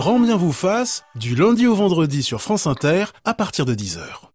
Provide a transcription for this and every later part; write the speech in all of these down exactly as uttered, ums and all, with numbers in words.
Grand bien vous fasse, du lundi au vendredi sur France Inter, à partir de dix heures.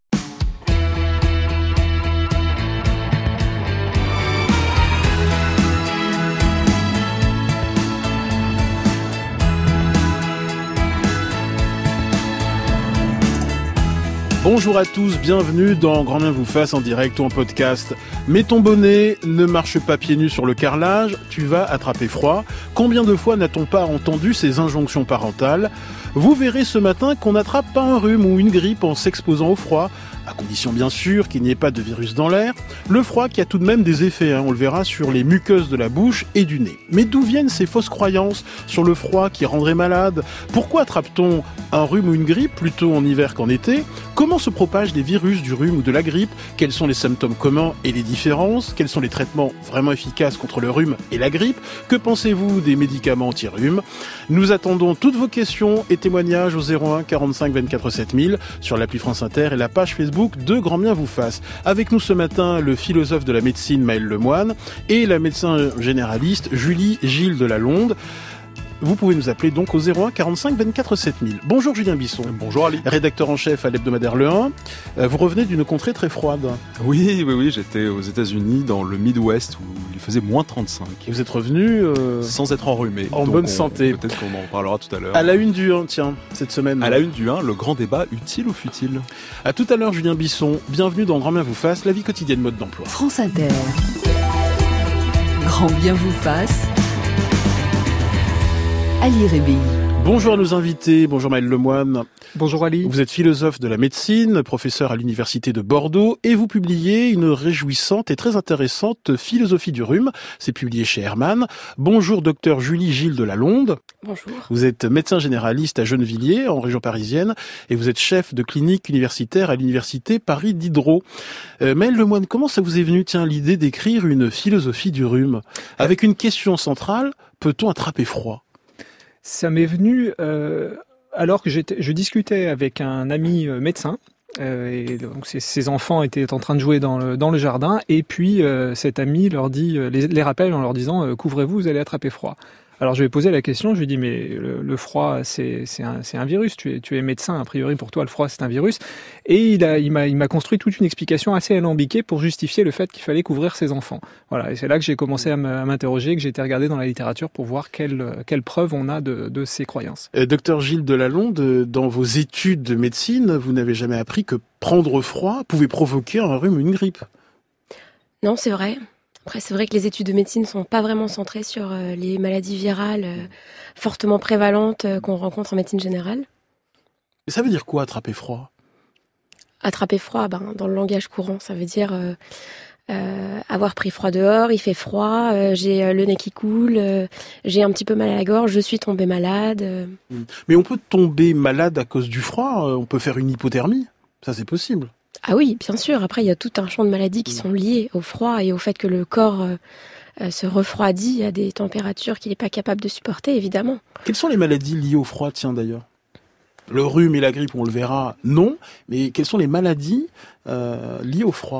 Bonjour à tous, bienvenue dans Grand bien vous fasse en direct ou en podcast. Mets ton bonnet, ne marche pas pieds nus sur le carrelage, tu vas attraper froid. Combien de fois n'a-t-on pas entendu ces injonctions parentales ? Vous verrez ce matin qu'on n'attrape pas un rhume ou une grippe en s'exposant au froid, à condition bien sûr qu'il n'y ait pas de virus dans l'air. Le froid qui a tout de même des effets, hein, on le verra sur les muqueuses de la bouche et du nez. Mais d'où viennent ces fausses croyances sur le froid qui rendrait malade ? Pourquoi attrape-t-on un rhume ou une grippe plutôt en hiver qu'en été ? Comment se propagent les virus du rhume ou de la grippe ? Quels sont les symptômes communs et les différences ? Quels sont les traitements vraiment efficaces contre le rhume et la grippe ? Que pensez-vous des médicaments anti-rhume ? Nous attendons toutes vos questions et témoignages au zéro un quarante-cinq vingt-quatre sept mille sur l'appli France Inter et la page Facebook de Grand bien vous fasse. Avec nous ce matin, le philosophe de la médecine Maël Lemoine et la médecin généraliste Julie Gilles de la Londe. Vous pouvez nous appeler donc au zéro un quarante-cinq vingt-quatre sept mille. Bonjour Julien Bisson. Bonjour Ali. Rédacteur en chef à l'hebdomadaire Le un. Vous revenez d'une contrée très froide. Oui, oui, oui, j'étais aux États-Unis dans le Midwest où il faisait moins trente-cinq. Et vous êtes revenu euh... sans être enrhumé. En donc bonne on, santé. Peut-être qu'on en parlera tout à l'heure. À la une du un, tiens, cette semaine. À la une du un, le grand débat utile ou futile ? À tout à l'heure Julien Bisson. Bienvenue dans Grand bien vous fasse, la vie quotidienne mode d'emploi. France Inter. Grand bien vous fasse. Ali Rébi. Bonjour à nos invités, bonjour Maël Lemoine. Bonjour Ali. Vous êtes philosophe de la médecine, professeur à l'université de Bordeaux et vous publiez une réjouissante et très intéressante philosophie du rhume. C'est publié chez Hermann. Bonjour docteur Julie Gilles de la Londe. Bonjour. Vous êtes médecin généraliste à Gennevilliers, en région parisienne, et vous êtes chef de clinique universitaire à l'université Paris Diderot. Euh, Maël Lemoine, comment ça vous est venu, tiens, l'idée d'écrire une philosophie du rhume ? Avec une question centrale, peut-on attraper froid ? Ça m'est venu euh, alors que j'étais, je discutais avec un ami euh, médecin. Euh, et donc ses, ses enfants étaient en train de jouer dans le, dans le jardin. Et puis euh, cet ami leur dit, euh, les, les rappelle en leur disant euh, « Couvrez-vous, vous allez attraper froid ». Alors je lui ai posé la question, je lui ai dit mais le, le froid c'est, c'est, un, c'est un virus, tu es, tu es médecin, a priori pour toi le froid c'est un virus. Et il, a, il, m'a, il m'a construit toute une explication assez alambiquée pour justifier le fait qu'il fallait couvrir ses enfants. Voilà, et c'est là que j'ai commencé à m'interroger, que j'ai été regarder dans la littérature pour voir quelles quelle preuves on a de, de ces croyances. Euh, docteur Gilles de la Londe, dans vos études de médecine, vous n'avez jamais appris que prendre froid pouvait provoquer un rhume ou une grippe ? Non, c'est vrai. Après, c'est vrai que les études de médecine ne sont pas vraiment centrées sur euh, les maladies virales euh, fortement prévalentes euh, qu'on rencontre en médecine générale. Mais ça veut dire quoi, attraper froid ? Attraper froid, ben, dans le langage courant, ça veut dire euh, euh, avoir pris froid dehors, il fait froid, euh, j'ai euh, le nez qui coule, euh, j'ai un petit peu mal à la gorge, je suis tombée malade. Euh. Mais on peut tomber malade à cause du froid, on peut faire une hypothermie, ça c'est possible. Ah oui, bien sûr. Après, il y a tout un champ de maladies qui sont liées au froid et au fait que le corps euh, euh, se refroidit à des températures qu'il n'est pas capable de supporter, évidemment. Quelles sont les maladies liées au froid, tiens, d'ailleurs ? Le rhume et la grippe, on le verra, non. Mais quelles sont les maladies euh, liées au froid ?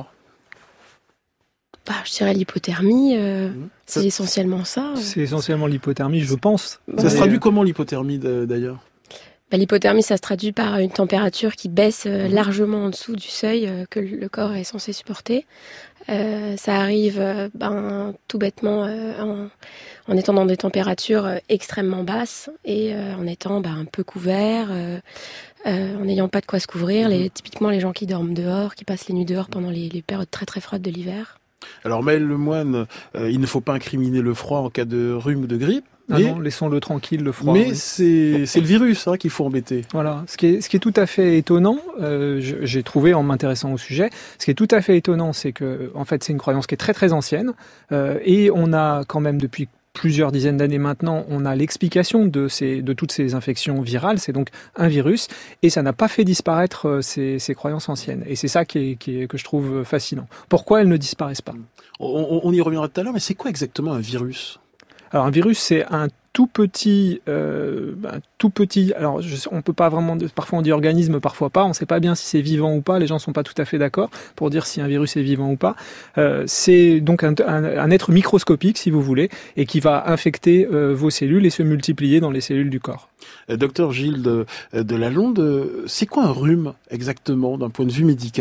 Bah, je dirais l'hypothermie, euh, mmh. c'est ça... essentiellement ça. C'est essentiellement l'hypothermie, je pense. Ça ouais. se traduit comment, l'hypothermie, d'ailleurs ? Bah, l'hypothermie, ça se traduit par une température qui baisse euh, largement en dessous du seuil euh, que le corps est censé supporter. Euh, ça arrive euh, ben, tout bêtement euh, en, en étant dans des températures euh, extrêmement basses et euh, en étant ben, un peu couvert, euh, euh, en n'ayant pas de quoi se couvrir. Les, typiquement les gens qui dorment dehors, qui passent les nuits dehors pendant les, les périodes très très froides de l'hiver. Alors Maël Lemoine, euh, il ne faut pas incriminer le froid en cas de rhume ou de grippe. Ah mais, non, laissons-le tranquille, le froid. Mais oui. c'est, c'est le virus hein, qu'il faut embêter. Voilà. Ce qui est, ce qui est tout à fait étonnant, euh, je, j'ai trouvé en m'intéressant au sujet, ce qui est tout à fait étonnant, c'est que en fait c'est une croyance qui est très très ancienne euh, et on a quand même depuis plusieurs dizaines d'années maintenant, on a l'explication de, ces, de toutes ces infections virales, c'est donc un virus, et ça n'a pas fait disparaître ces, ces croyances anciennes. Et c'est ça qui est, qui est, que je trouve fascinant. Pourquoi elles ne disparaissent pas ? on, on y reviendra tout à l'heure, mais c'est quoi exactement un virus ? Alors un virus, c'est un tout petit, euh, bah, tout petit. Alors, je, on peut pas vraiment. Parfois, on dit organisme, parfois pas. On ne sait pas bien si c'est vivant ou pas. Les gens sont pas tout à fait d'accord pour dire si un virus est vivant ou pas. Euh, c'est donc un, un, un être microscopique, si vous voulez, et qui va infecter euh, vos cellules et se multiplier dans les cellules du corps. Euh, docteur Gilles de, de Lalonde, c'est quoi un rhume exactement d'un point de vue médical ?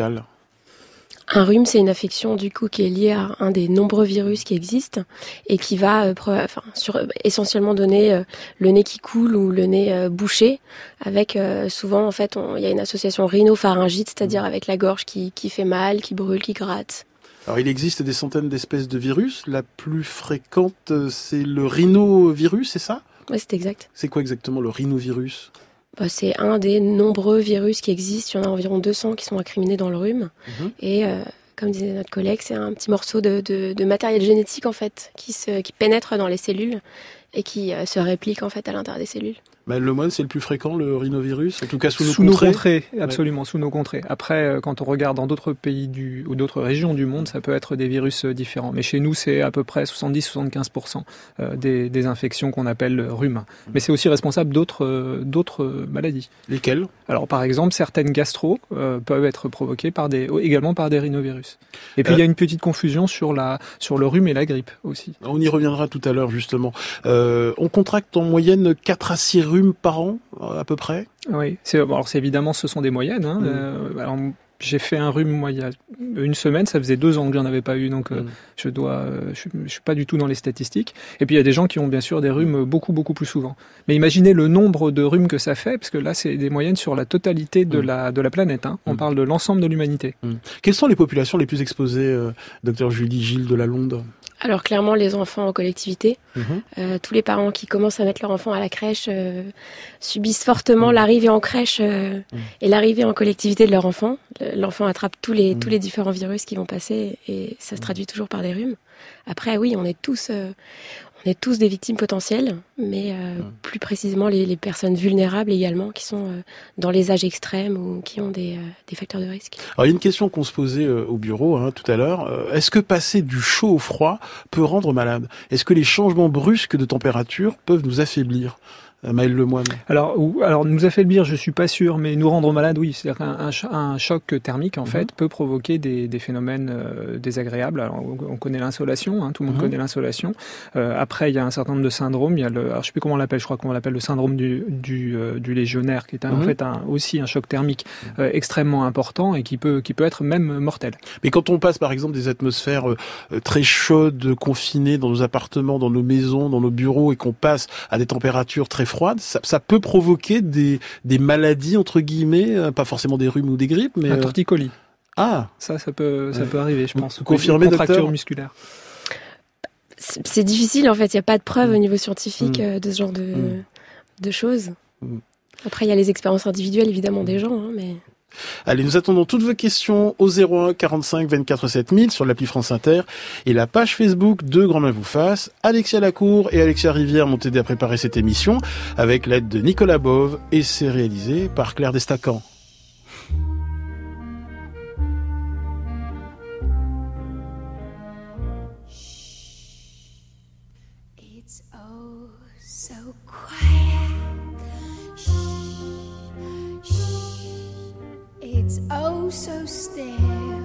Un rhume, c'est une affection du coup qui est liée à un des nombreux virus qui existent et qui va euh, pre- enfin, sur, euh, essentiellement donner euh, le nez qui coule ou le nez euh, bouché, avec euh, souvent en fait il y a une association rhinopharyngite, c'est-à-dire avec la gorge qui, qui fait mal, qui brûle, qui gratte. Alors il existe des centaines d'espèces de virus. La plus fréquente, c'est le rhinovirus, c'est ça ? Oui, c'est exact. C'est quoi exactement le rhinovirus ? Bah, c'est un des nombreux virus qui existent. Il y en a environ deux cents qui sont incriminés dans le rhume. Mmh. Et euh, comme disait notre collègue, c'est un petit morceau de, de, de matériel génétique en fait, qui, se, qui pénètre dans les cellules et qui euh, se réplique en fait à l'intérieur des cellules. Bah, le moine, c'est le plus fréquent, le rhinovirus, en tout cas sous nos sous contrées. Nos contrées absolument, ouais. Sous nos contrées. Après, quand on regarde dans d'autres pays du, ou d'autres régions du monde, ça peut être des virus différents. Mais chez nous, c'est à peu près soixante-dix à soixante-quinze pour cent des, des infections qu'on appelle rhume. Mmh. Mais c'est aussi responsable d'autres, d'autres maladies. Lesquelles ? Alors, par exemple, certaines gastro euh, peuvent être provoquées par des, également par des rhinovirus. Et puis, euh... il y a une petite confusion sur, la, sur le rhume et la grippe aussi. On y reviendra tout à l'heure, justement. Euh, on contracte en moyenne quatre à six rhumes par an, à peu près. Oui, c'est, alors c'est évidemment, ce sont des moyennes. Hein. Mmh. Euh, alors, j'ai fait un rhume, moi, il y a une semaine, ça faisait deux ans que j'en avais pas eu, donc euh, mmh. je dois, euh, je, je suis pas du tout dans les statistiques. Et puis il y a des gens qui ont bien sûr des rhumes beaucoup, beaucoup plus souvent. Mais imaginez le nombre de rhumes que ça fait, parce que là, c'est des moyennes sur la totalité de, mmh. la, de la planète. Hein. On mmh. parle de l'ensemble de l'humanité. Mmh. Quelles sont les populations les plus exposées, euh, docteur Julie Gilles de Lalonde ? Alors clairement les enfants en collectivité, mmh. euh, tous les parents qui commencent à mettre leur enfant à la crèche euh, subissent fortement mmh. l'arrivée en crèche euh, mmh. et l'arrivée en collectivité de leur enfant. L'enfant attrape tous les, mmh. tous les différents virus qui vont passer et ça se traduit toujours par des rhumes. Après oui, on est tous, euh, on est tous des victimes potentielles, mais euh, mmh. plus précisément les, les personnes vulnérables également qui sont euh, dans les âges extrêmes ou qui ont des, euh, des facteurs de risque. Alors il y a une question qu'on se posait euh, au bureau hein, tout à l'heure. Euh, est-ce que passer du chaud au froid peut rendre malade ? Est-ce que les changements brusques de température peuvent nous affaiblir ? Maëlle Lemoine. Alors, ou, alors nous affaiblir, je suis pas sûr, mais nous rendre malade, oui. C'est-à-dire qu'un un, un choc thermique, en mmh. fait, peut provoquer des, des phénomènes euh, désagréables. Alors, on, on connaît l'insolation, hein, tout le monde mmh. connaît l'insolation. Euh, après, il y a un certain nombre de syndromes. Il y a le, alors je sais plus comment on l'appelle. Je crois qu'on l'appelle le syndrome du du, euh, du légionnaire, qui est un, mmh. en fait un, aussi un choc thermique euh, extrêmement important et qui peut qui peut être même mortel. Mais quand on passe, par exemple, des atmosphères euh, très chaudes, confinées dans nos appartements, dans nos maisons, dans nos bureaux, et qu'on passe à des températures très froide, ça, ça peut provoquer des, des maladies, entre guillemets, euh, pas forcément des rhumes ou des grippes, mais... Un torticolis. Ah Ça, ça peut, ça ouais. peut arriver, je pense. Confirmé, docteur ? Contracture musculaire. C'est, c'est difficile, en fait. Il n'y a pas de preuve mmh. au niveau scientifique mmh. euh, de ce genre de, mmh. de choses. Mmh. Après, il y a les expériences individuelles, évidemment, mmh. des gens, hein, mais... Allez, nous attendons toutes vos questions au zéro un quarante-cinq vingt-quatre sept mille sur l'appli France Inter et la page Facebook de Grand Main vous fasse. Alexia Lacour et Alexia Rivière m'ont aidé à préparer cette émission avec l'aide de Nicolas Bove et c'est réalisé par Claire Destacan. It's oh so still.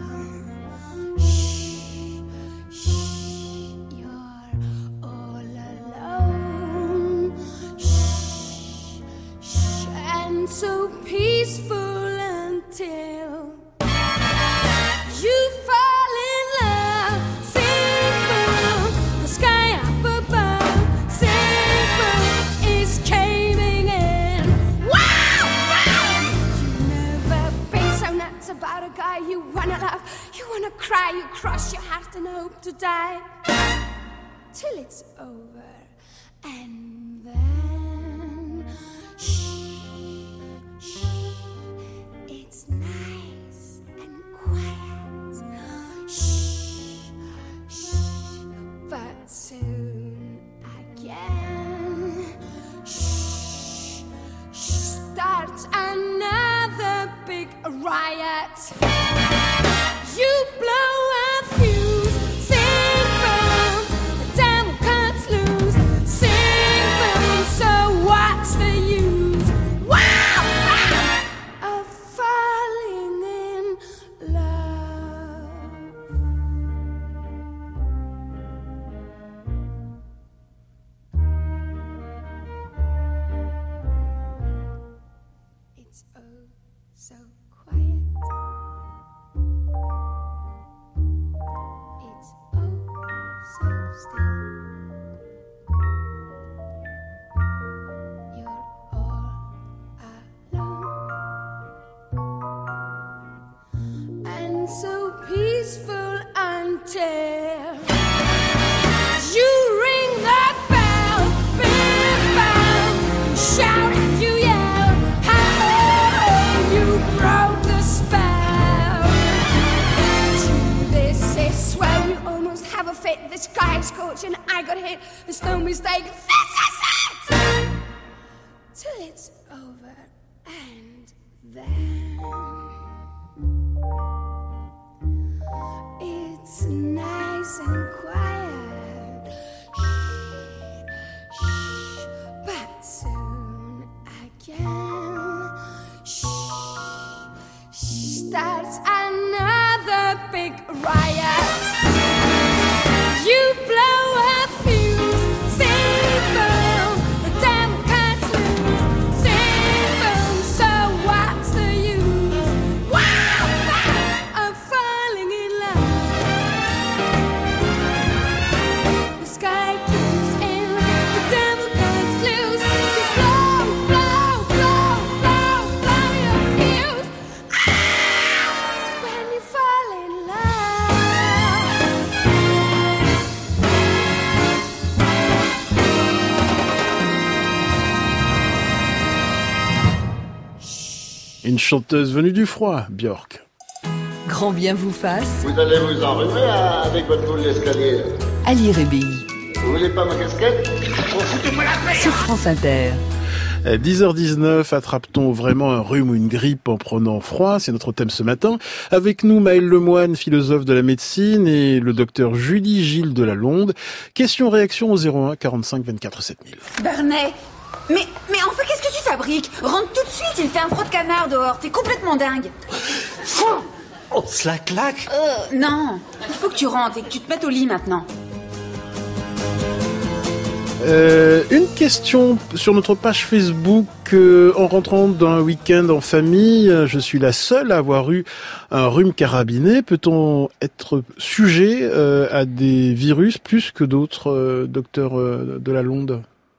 Shh, shh, you're all alone. Shh, shh, and so peaceful until you fall in love. Simple, the sky up above. Simple is caving in. Wow, wow. You never been so nuts about a guy you wanna love. You wanna cry, you cross your heart and hope to die till it's over. And then shh, shh, it's nice and quiet. Shh, shh, but soon again, shh, shh, starts another big riot. You blow a fuse, simple, the devil cuts loose, simple. and so peaceful until you ring that bell, bell, bell, shout and you yell, how you broke the spell. To this is swell, you almost have a fit. The sky is scorching, I got hit. There's no mistake. This is it. Till it's over and then it's nice and quiet. Shh, shh, but soon again, shh, shh, starts another big riot. You blow a fuse, sing boom, the devil cuts loose, sing boom, so what's the use? Wow, wow, of falling in love. The sky keeps in, the devil cuts loose, you blow, blow, blow, blow, blow your fuse. Ah, when you fall in love. Une chanteuse venue du froid, Björk. Grand bien vous fasse, Vous allez vous enrhumer hein, avec votre boule d'escalier. Ali Rébi, Vous voulez pas ma casquette? sur France Inter. dix heures dix-neuf, attrape-t-on vraiment un rhume ou une grippe en prenant froid? C'est notre thème ce matin. Avec nous, Maëlle Lemoine, philosophe de la médecine, et le docteur Julie Gilles de la Londe. Question-réaction au zéro un quarante-cinq vingt-quatre sept mille. Barnet, mais, mais enfin, qu'est-ce que tu fabriques? Rentre tout de suite, il fait un froid de canard dehors, t'es complètement dingue. On se la claque. Euh, non, il faut que tu rentres et que tu te mettes au lit maintenant. Euh, une question sur notre page Facebook. Euh, en rentrant d'un week-end en famille, je suis la seule à avoir eu un rhume carabiné. Peut-on être sujet euh, à des virus plus que d'autres, euh, docteur euh, de la Londe?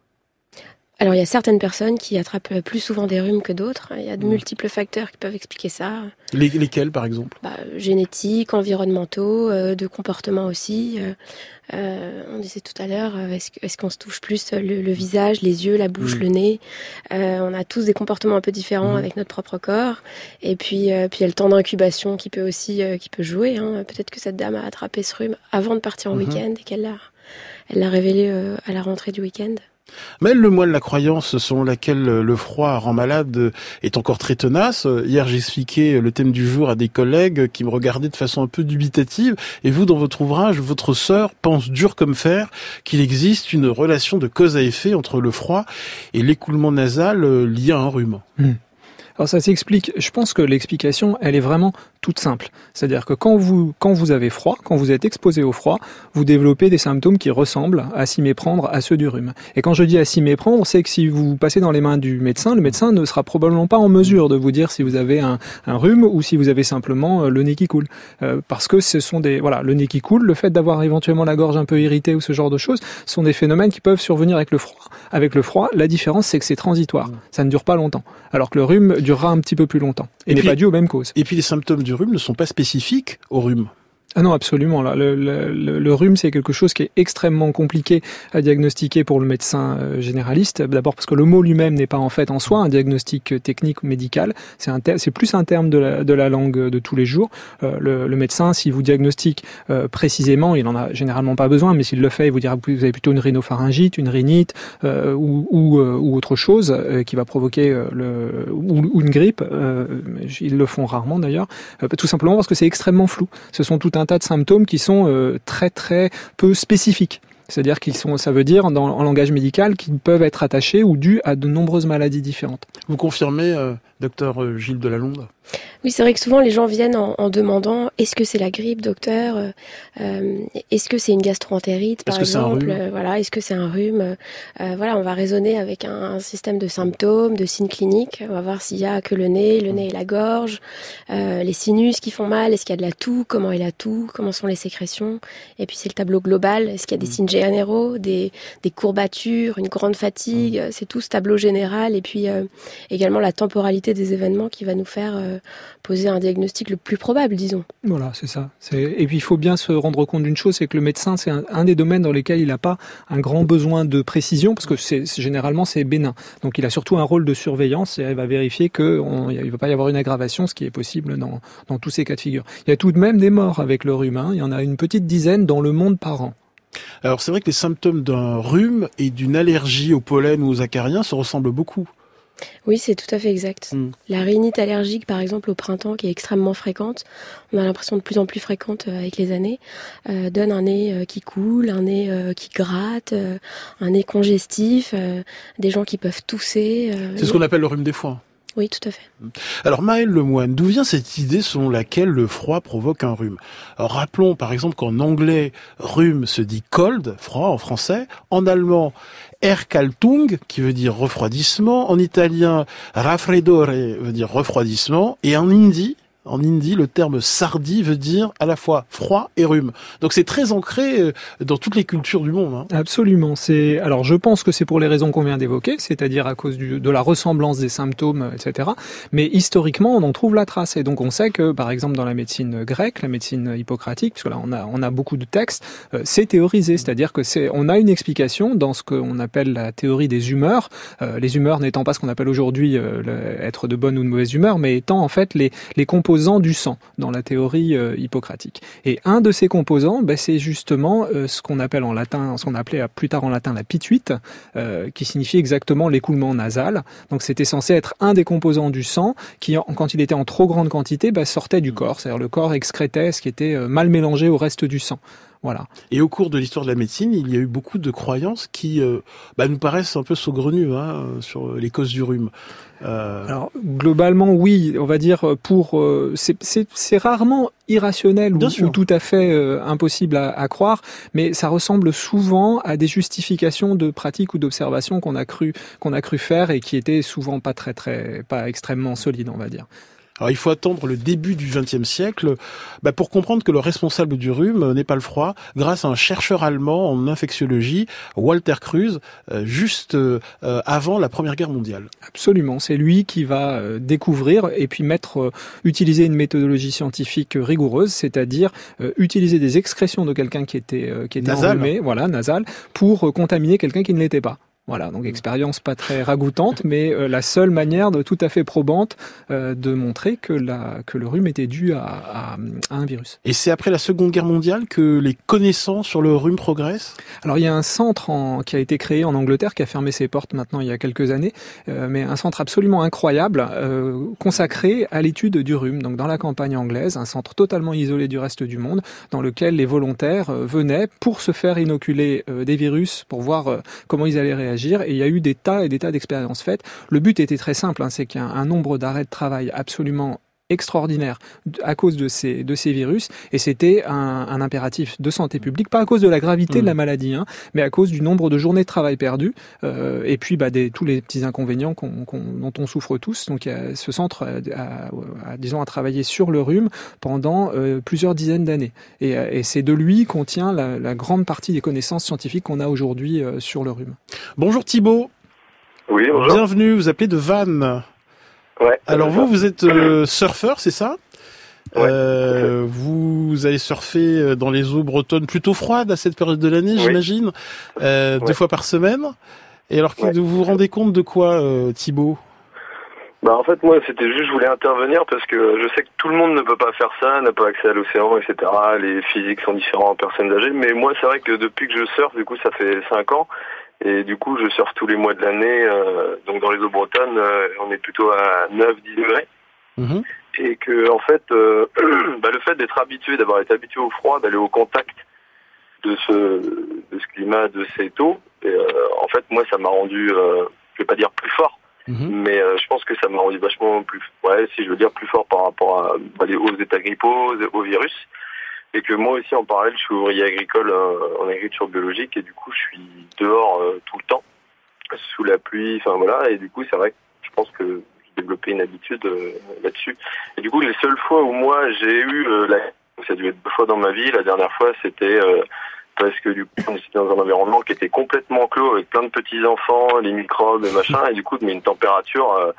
Alors, il y a certaines personnes qui attrapent plus souvent des rhumes que d'autres. Il y a de multiples facteurs qui peuvent expliquer ça. Les, lesquels, par exemple? Bah, génétiques, environnementaux, euh, de comportement aussi. Euh, euh, on disait tout à l'heure, euh, est-ce, est-ce qu'on se touche plus le, le visage, les yeux, la bouche, Mmh. le nez? euh, On a tous des comportements un peu différents Mmh. avec notre propre corps. Et puis, euh, puis il y a le temps d'incubation qui peut aussi euh, qui peut jouer. Hein. Peut-être que cette dame a attrapé ce rhume avant de partir en Mmh. week-end et qu'elle l'a, elle l'a révélé euh, à la rentrée du week-end. Mais le moelle, la croyance selon laquelle le froid rend malade est encore très tenace. Hier, j'ai expliqué le thème du jour à des collègues qui me regardaient de façon un peu dubitative. Et vous, dans votre ouvrage, votre sœur pense dur comme fer qu'il existe une relation de cause à effet entre le froid et l'écoulement nasal lié à un rhume. Mmh. Alors ça s'explique, je pense que l'explication, elle est vraiment toute simple. C'est-à-dire que quand vous, quand vous avez froid, quand vous êtes exposé au froid, vous développez des symptômes qui ressemblent à s'y méprendre à ceux du rhume. Et quand je dis à s'y méprendre, c'est que si vous passez dans les mains du médecin, le médecin ne sera probablement pas en mesure de vous dire si vous avez un, un rhume ou si vous avez simplement le nez qui coule. Euh, parce que ce sont des, voilà, le nez qui coule, le fait d'avoir éventuellement la gorge un peu irritée ou ce genre de choses, sont des phénomènes qui peuvent survenir avec le froid. Avec le froid, la différence, c'est que c'est transitoire. Ça ne dure pas longtemps. Alors que le rhume durera un petit peu plus longtemps et, Et n'est puis- pas dû aux mêmes causes. Et puis les symptômes du rhume ne sont pas spécifiques au rhume. Ah non, absolument. Là, le, le, le, le rhume, c'est quelque chose qui est extrêmement compliqué à diagnostiquer pour le médecin euh, généraliste. D'abord parce que le mot lui-même n'est pas en fait en soi un diagnostic technique ou médical. C'est, un ter- c'est plus un terme de la, de la langue de tous les jours. Euh, le, le médecin, s'il vous diagnostique euh, précisément, il en a généralement pas besoin, mais s'il le fait, il vous dira que vous avez plutôt une rhinopharyngite, une rhinite euh, ou, ou, euh, ou autre chose euh, qui va provoquer euh, le, ou, ou une grippe. Euh, ils le font rarement d'ailleurs, euh, tout simplement parce que c'est extrêmement flou. Ce sont tout un tas de symptômes qui sont euh, très très peu spécifiques. C'est-à-dire qu'ils sont, ça veut dire dans, en langage médical qu'ils peuvent être attachés ou dus à de nombreuses maladies différentes. Vous confirmez, euh, docteur Gilles de la Londe? Oui, c'est vrai que souvent les gens viennent en, en demandant est-ce que c'est la grippe, docteur euh, Est-ce que c'est une gastro-entérite, par Est-ce que c'est un exemple rhume euh, Voilà, est-ce que c'est un rhume euh, Voilà, on va raisonner avec un, un système de symptômes, de signes cliniques. On va voir s'il y a que le nez, le nez et la gorge, euh, les sinus qui font mal. Est-ce qu'il y a de la toux? Comment est la toux? Comment sont les sécrétions? Et puis c'est le tableau global. Est-ce qu'il y a des signes généraux, des, des courbatures, une grande fatigue? C'est tout ce tableau général. Et puis euh, également la temporalité des événements qui va nous faire euh, poser un diagnostic le plus probable, disons. Voilà, c'est ça. C'est... Et puis il faut bien se rendre compte d'une chose, c'est que le médecin, c'est un, un des domaines dans lesquels il n'a pas un grand besoin de précision, parce que c'est, c'est, généralement c'est bénin. Donc il a surtout un rôle de surveillance, et il va vérifier qu'il ne va pas y avoir une aggravation, ce qui est possible dans, dans tous ces cas de figure. Il y a tout de même des morts avec le rhume, hein. Il y en a une petite dizaine dans le monde par an. Alors c'est vrai que les symptômes d'un rhume et d'une allergie au pollen ou aux acariens se ressemblent beaucoup. Oui, c'est tout à fait exact. Mmh. La rhinite allergique, par exemple, au printemps, qui est extrêmement fréquente, on a l'impression de plus en plus fréquente euh, avec les années, euh, donne un nez euh, qui coule, un nez euh, qui gratte, euh, un nez congestif, euh, des gens qui peuvent tousser. Euh, c'est ce qu'on appelle le rhume des foins. Oui, tout à fait. Alors Maëlle Lemoine, d'où vient cette idée selon laquelle le froid provoque un rhume? Alors, rappelons par exemple qu'en anglais, rhume se dit cold, froid en français, en allemand, Erkältung, qui veut dire refroidissement, en italien, raffreddore veut dire refroidissement, et en hindi, En hindi, le terme sardi veut dire à la fois froid et rhume. Donc c'est très ancré dans toutes les cultures du monde. Hein. Absolument. C'est alors je pense que c'est pour les raisons qu'on vient d'évoquer, c'est-à-dire à cause du, de la ressemblance des symptômes, et cetera. Mais historiquement, on en trouve la trace. Et donc on sait que, par exemple, dans la médecine grecque, la médecine hippocratique, parce que là on a on a beaucoup de textes, euh, c'est théorisé, c'est-à-dire que c'est on a une explication dans ce qu'on appelle la théorie des humeurs. Euh, les humeurs n'étant pas ce qu'on appelle aujourd'hui euh, le, être de bonne ou de mauvaise humeur, mais étant en fait les les composants du sang dans la théorie euh, hippocratique. Et un de ces composants, ben, c'est justement euh, ce qu'on appelle en latin, ce qu'on appelait plus tard en latin la pituite, euh, qui signifie exactement l'écoulement nasal. Donc c'était censé être un des composants du sang qui, quand il était en trop grande quantité, ben, sortait du corps. C'est-à-dire le corps excrétait ce qui était euh, mal mélangé au reste du sang. Voilà. Et au cours de l'histoire de la médecine, il y a eu beaucoup de croyances qui euh, bah, nous paraissent un peu saugrenues hein, sur les causes du rhume. Euh... Alors globalement, oui, on va dire pour euh, c'est, c'est, c'est rarement irrationnel ou, ou tout à fait euh, impossible à, à croire, mais ça ressemble souvent à des justifications de pratiques ou d'observations qu'on a cru qu'on a cru faire et qui étaient souvent pas très très pas extrêmement solides, on va dire. Alors il faut attendre le début du vingtième siècle bah, pour comprendre que le responsable du rhume n'est pas le froid, grâce à un chercheur allemand en infectiologie, Walter Kruse, euh, juste euh, avant la Première Guerre mondiale. Absolument, c'est lui qui va euh, découvrir et puis mettre, euh, utiliser une méthodologie scientifique rigoureuse, c'est-à-dire euh, utiliser des excrétions de quelqu'un qui était euh, qui était nasal. enrhumé, voilà, nasal, pour euh, contaminer quelqu'un qui ne l'était pas. Voilà, donc expérience pas très ragoûtante, mais euh, la seule manière de tout à fait probante euh, de montrer que, la, que le rhume était dû à, à, à un virus. Et c'est après la Seconde Guerre mondiale que les connaissances sur le rhume progressent ? Alors il y a un centre en, qui a été créé en Angleterre, qui a fermé ses portes maintenant il y a quelques années, euh, mais un centre absolument incroyable, euh, consacré à l'étude du rhume, donc dans la campagne anglaise, un centre totalement isolé du reste du monde, dans lequel les volontaires euh, venaient pour se faire inoculer euh, des virus, pour voir euh, comment ils allaient réagir. Et il y a eu des tas et des tas d'expériences faites. Le but était très simple, hein, c'est qu'il y a un, un nombre d'arrêts de travail absolument extraordinaire à cause de ces de ces virus, et c'était un, un impératif de santé publique, pas à cause de la gravité mmh. de la maladie, hein, mais à cause du nombre de journées de travail perdues, euh, et puis bah, des, tous les petits inconvénients qu'on, qu'on, dont on souffre tous. Donc il y a, ce centre a, a, a, disons, a travaillé sur le rhume pendant euh, plusieurs dizaines d'années, et, et c'est de lui qu'on tient la, la grande partie des connaissances scientifiques qu'on a aujourd'hui euh, sur le rhume. Bonjour Thibaut. Oui, bonjour. Bienvenue, vous appelez de Vannes. Ouais. Alors vous, vous êtes euh, surfeur, c'est ça ? Ouais. Euh, vous allez surfer dans les eaux bretonnes plutôt froides à cette période de l'année, oui. j'imagine, euh, ouais. deux fois par semaine. Et alors, ouais. vous vous rendez compte de quoi, euh, Thibaut ? Bah en fait, moi, c'était juste, je voulais intervenir parce que je sais que tout le monde ne peut pas faire ça, n'a pas accès à l'océan, et cetera. Les physiques sont différents en personnes âgées. Mais moi, c'est vrai que depuis que je surfe, du coup, ça fait cinq ans. Et du coup, je surfe tous les mois de l'année. Euh, donc, dans les eaux bretonnes, euh, on est plutôt à neuf à dix degrés. Mmh. Et que, en fait, euh, bah, le fait d'être habitué, d'avoir été habitué au froid, d'aller au contact de ce, de ce climat, de cette eau, et, euh, en fait, moi, ça m'a rendu, euh, je vais pas dire plus fort, mmh. mais euh, je pense que ça m'a rendu vachement plus, ouais, si je veux dire plus fort par rapport à, bah, aux états grippaux, aux, aux virus. Et que moi aussi, en parallèle, je suis ouvrier agricole euh, en agriculture biologique, et du coup, je suis dehors euh, tout le temps, sous la pluie, enfin voilà, et du coup, c'est vrai que je pense que j'ai développé une habitude euh, là-dessus. Et du coup, les seules fois où moi, j'ai eu, euh, la... ça a dû être deux fois dans ma vie, la dernière fois, c'était euh, parce que du coup, on était dans un environnement qui était complètement clos, avec plein de petits-enfants, les microbes et machin, et du coup, mais une température... Euh,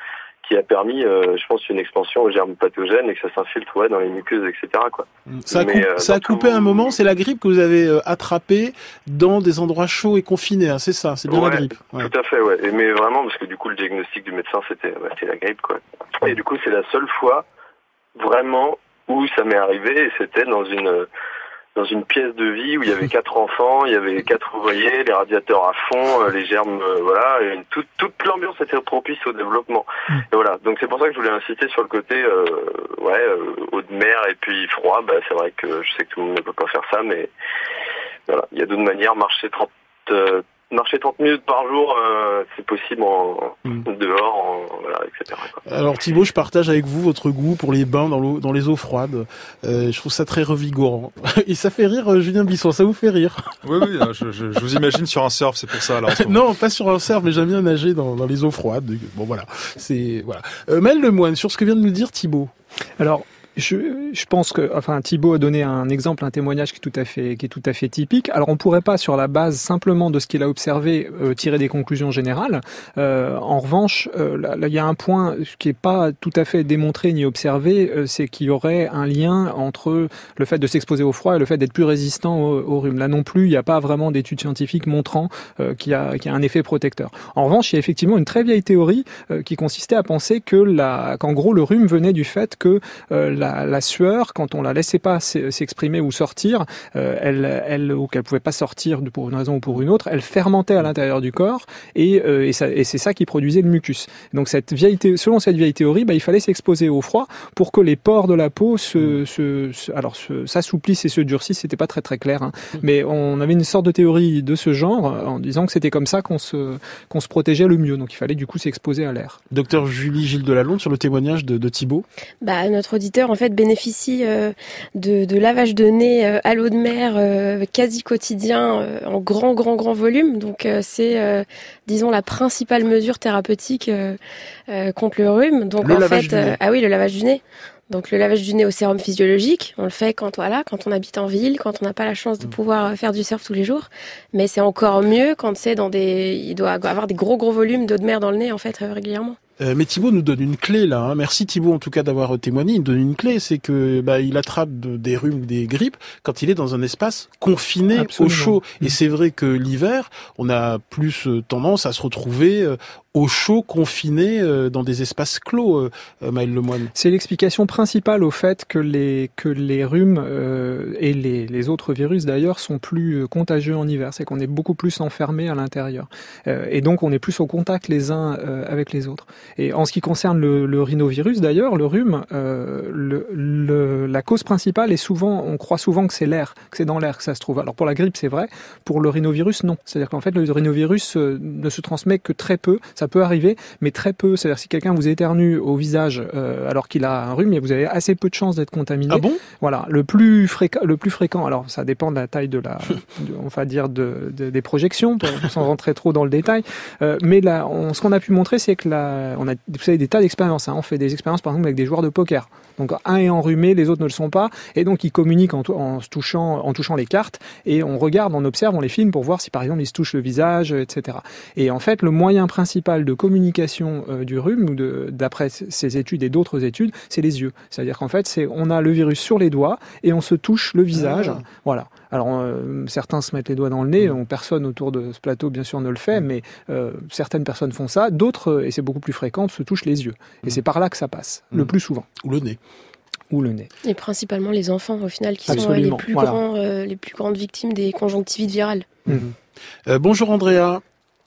qui a permis, euh, je pense, une expansion aux germes pathogènes et que ça s'infiltre ouais, dans les muqueuses, et cetera. Quoi. Ça a, Mais, coup, euh, ça a coupé tout... un moment, c'est la grippe que vous avez euh, attrapée dans des endroits chauds et confinés, hein, c'est ça, c'est bien ouais, la grippe. Ouais. Tout à fait, ouais. Et, mais vraiment, parce que du coup, le diagnostic du médecin, c'était, ouais, c'était la grippe, quoi. Et du coup, c'est la seule fois, vraiment, où ça m'est arrivé, et c'était dans une... dans une pièce de vie où il y avait quatre enfants, il y avait quatre ouvriers, les radiateurs à fond, euh, les germes, euh, voilà, et toute, toute l'ambiance était propice au développement. Et voilà, donc c'est pour ça que je voulais insister sur le côté, euh, ouais, euh, eau de mer et puis froid. Bah, c'est vrai que je sais que tout le monde ne peut pas faire ça, mais voilà, il y a d'autres manières. Marcher trente, euh, marcher trente minutes par jour, euh, c'est possible en, mmh. dehors, en, voilà, et cetera. Quoi. Alors Thibaut, je partage avec vous votre goût pour les bains dans l'eau, dans les eaux froides. Euh, je trouve ça très revigorant. Et ça fait rire euh, Julien Bisson, ça vous fait rire? Oui, oui, je, je, je vous imagine sur un surf, c'est pour ça. Là, non, pas sur un surf, mais j'aime bien nager dans, dans les eaux froides. Bon voilà, c'est voilà. Euh, Maël Lemoine, sur ce que vient de nous dire Thibaut. Alors. Je, je pense que, enfin, Thibaut a donné un exemple, un témoignage qui est tout à fait, qui est tout à fait typique. Alors, on pourrait pas, sur la base simplement de ce qu'il a observé, euh, tirer des conclusions générales. Euh, en revanche, euh, là, là, il y a un point qui est pas tout à fait démontré ni observé, euh, c'est qu'il y aurait un lien entre le fait de s'exposer au froid et le fait d'être plus résistant au, au rhume. Là non plus, il n'y a pas vraiment d'études scientifiques montrant euh, qu'il y a, qu'il y a un effet protecteur. En revanche, il y a effectivement une très vieille théorie euh, qui consistait à penser que la, qu'en gros, le rhume venait du fait que euh, la La, la sueur, quand on la laissait pas s'exprimer ou sortir, euh, elle, elle, ou qu'elle pouvait pas sortir pour une raison ou pour une autre, elle fermentait à l'intérieur du corps et, euh, et, ça, et c'est ça qui produisait le mucus. Donc cette vieille thé- selon cette vieille théorie, bah, il fallait s'exposer au froid pour que les pores de la peau se, se, se alors se, s'assouplissent et se durcissent. C'était pas très très clair, hein. Mais on avait une sorte de théorie de ce genre en disant que c'était comme ça qu'on se qu'on se protégeait le mieux. Donc il fallait du coup s'exposer à l'air. Docteur Julie Gilles Delalonde sur le témoignage de, de Thibaut. Bah notre auditeur en fait bénéficie euh, de, de lavage de nez euh, à l'eau de mer euh, quasi quotidien euh, en grand grand grand volume. Donc euh, c'est euh, disons la principale mesure thérapeutique euh, euh, contre le rhume. Donc le en lavage fait du nez. Euh, ah oui le lavage du nez. Donc le lavage du nez au sérum physiologique, on le fait quand voilà, quand on habite en ville, quand on n'a pas la chance de pouvoir faire du surf tous les jours. Mais c'est encore mieux quand c'est dans des, il doit avoir des gros gros volumes d'eau de mer dans le nez en fait euh, régulièrement. Euh, mais Thibaut nous donne une clé là. Hein. Merci Thibaut en tout cas d'avoir témoigné. Il nous donne une clé, c'est que bah il attrape de, des rhumes, des grippes quand il est dans un espace confiné. Absolument. Au chaud. Mmh. Et c'est vrai que l'hiver, on a plus tendance à se retrouver euh, au chaud, confiné euh, dans des espaces clos. Euh, Maël Lemoine. C'est l'explication principale au fait que les que les rhumes euh, et les les autres virus d'ailleurs sont plus contagieux en hiver. C'est qu'on est beaucoup plus enfermés à l'intérieur euh, et donc on est plus au contact les uns euh, avec les autres. Et en ce qui concerne le, le rhinovirus, d'ailleurs, le rhume, euh, le, le, la cause principale est souvent, on croit souvent que c'est l'air, que c'est dans l'air que ça se trouve. Alors pour la grippe, c'est vrai. Pour le rhinovirus, non. C'est-à-dire qu'en fait, le rhinovirus euh, ne se transmet que très peu. Ça peut arriver, mais très peu. C'est-à-dire si quelqu'un vous éternue au visage euh, alors qu'il a un rhume, vous avez assez peu de chances d'être contaminé. Ah bon ? Voilà. Le plus fréquent, le plus fréquent. Alors ça dépend de la taille de la, de, on va dire de, de, des projections, sans rentrer trop dans le détail. Euh, mais là, on, ce qu'on a pu montrer, c'est que la on a vous savez, des tas d'expériences. Hein. On fait des expériences, par exemple, avec des joueurs de poker. Donc, un est enrhumé, les autres ne le sont pas. Et donc, ils communiquent en, en, se touchant, en touchant les cartes. Et on regarde, on observe, on les filme pour voir si, par exemple, ils se touchent le visage, et cetera. Et en fait, le moyen principal de communication euh, du rhume, ou de, d'après ces études et d'autres études, c'est les yeux. C'est-à-dire qu'en fait, c'est, on a le virus sur les doigts et on se touche le visage. Ah. Voilà. Alors, euh, certains se mettent les doigts dans le nez. Mmh. Personne autour de ce plateau, bien sûr, ne le fait. Mmh. Mais euh, certaines personnes font ça. D'autres, et c'est beaucoup plus fréquent, se touchent les yeux. Et mmh. c'est par là que ça passe, mmh. le plus souvent. Ou le nez. Ou le nez. Et principalement les enfants, au final, qui Absolument. sont euh, les, plus voilà. grands, euh, les plus grandes victimes des conjonctivites virales. Mmh. Euh, bonjour Andrea.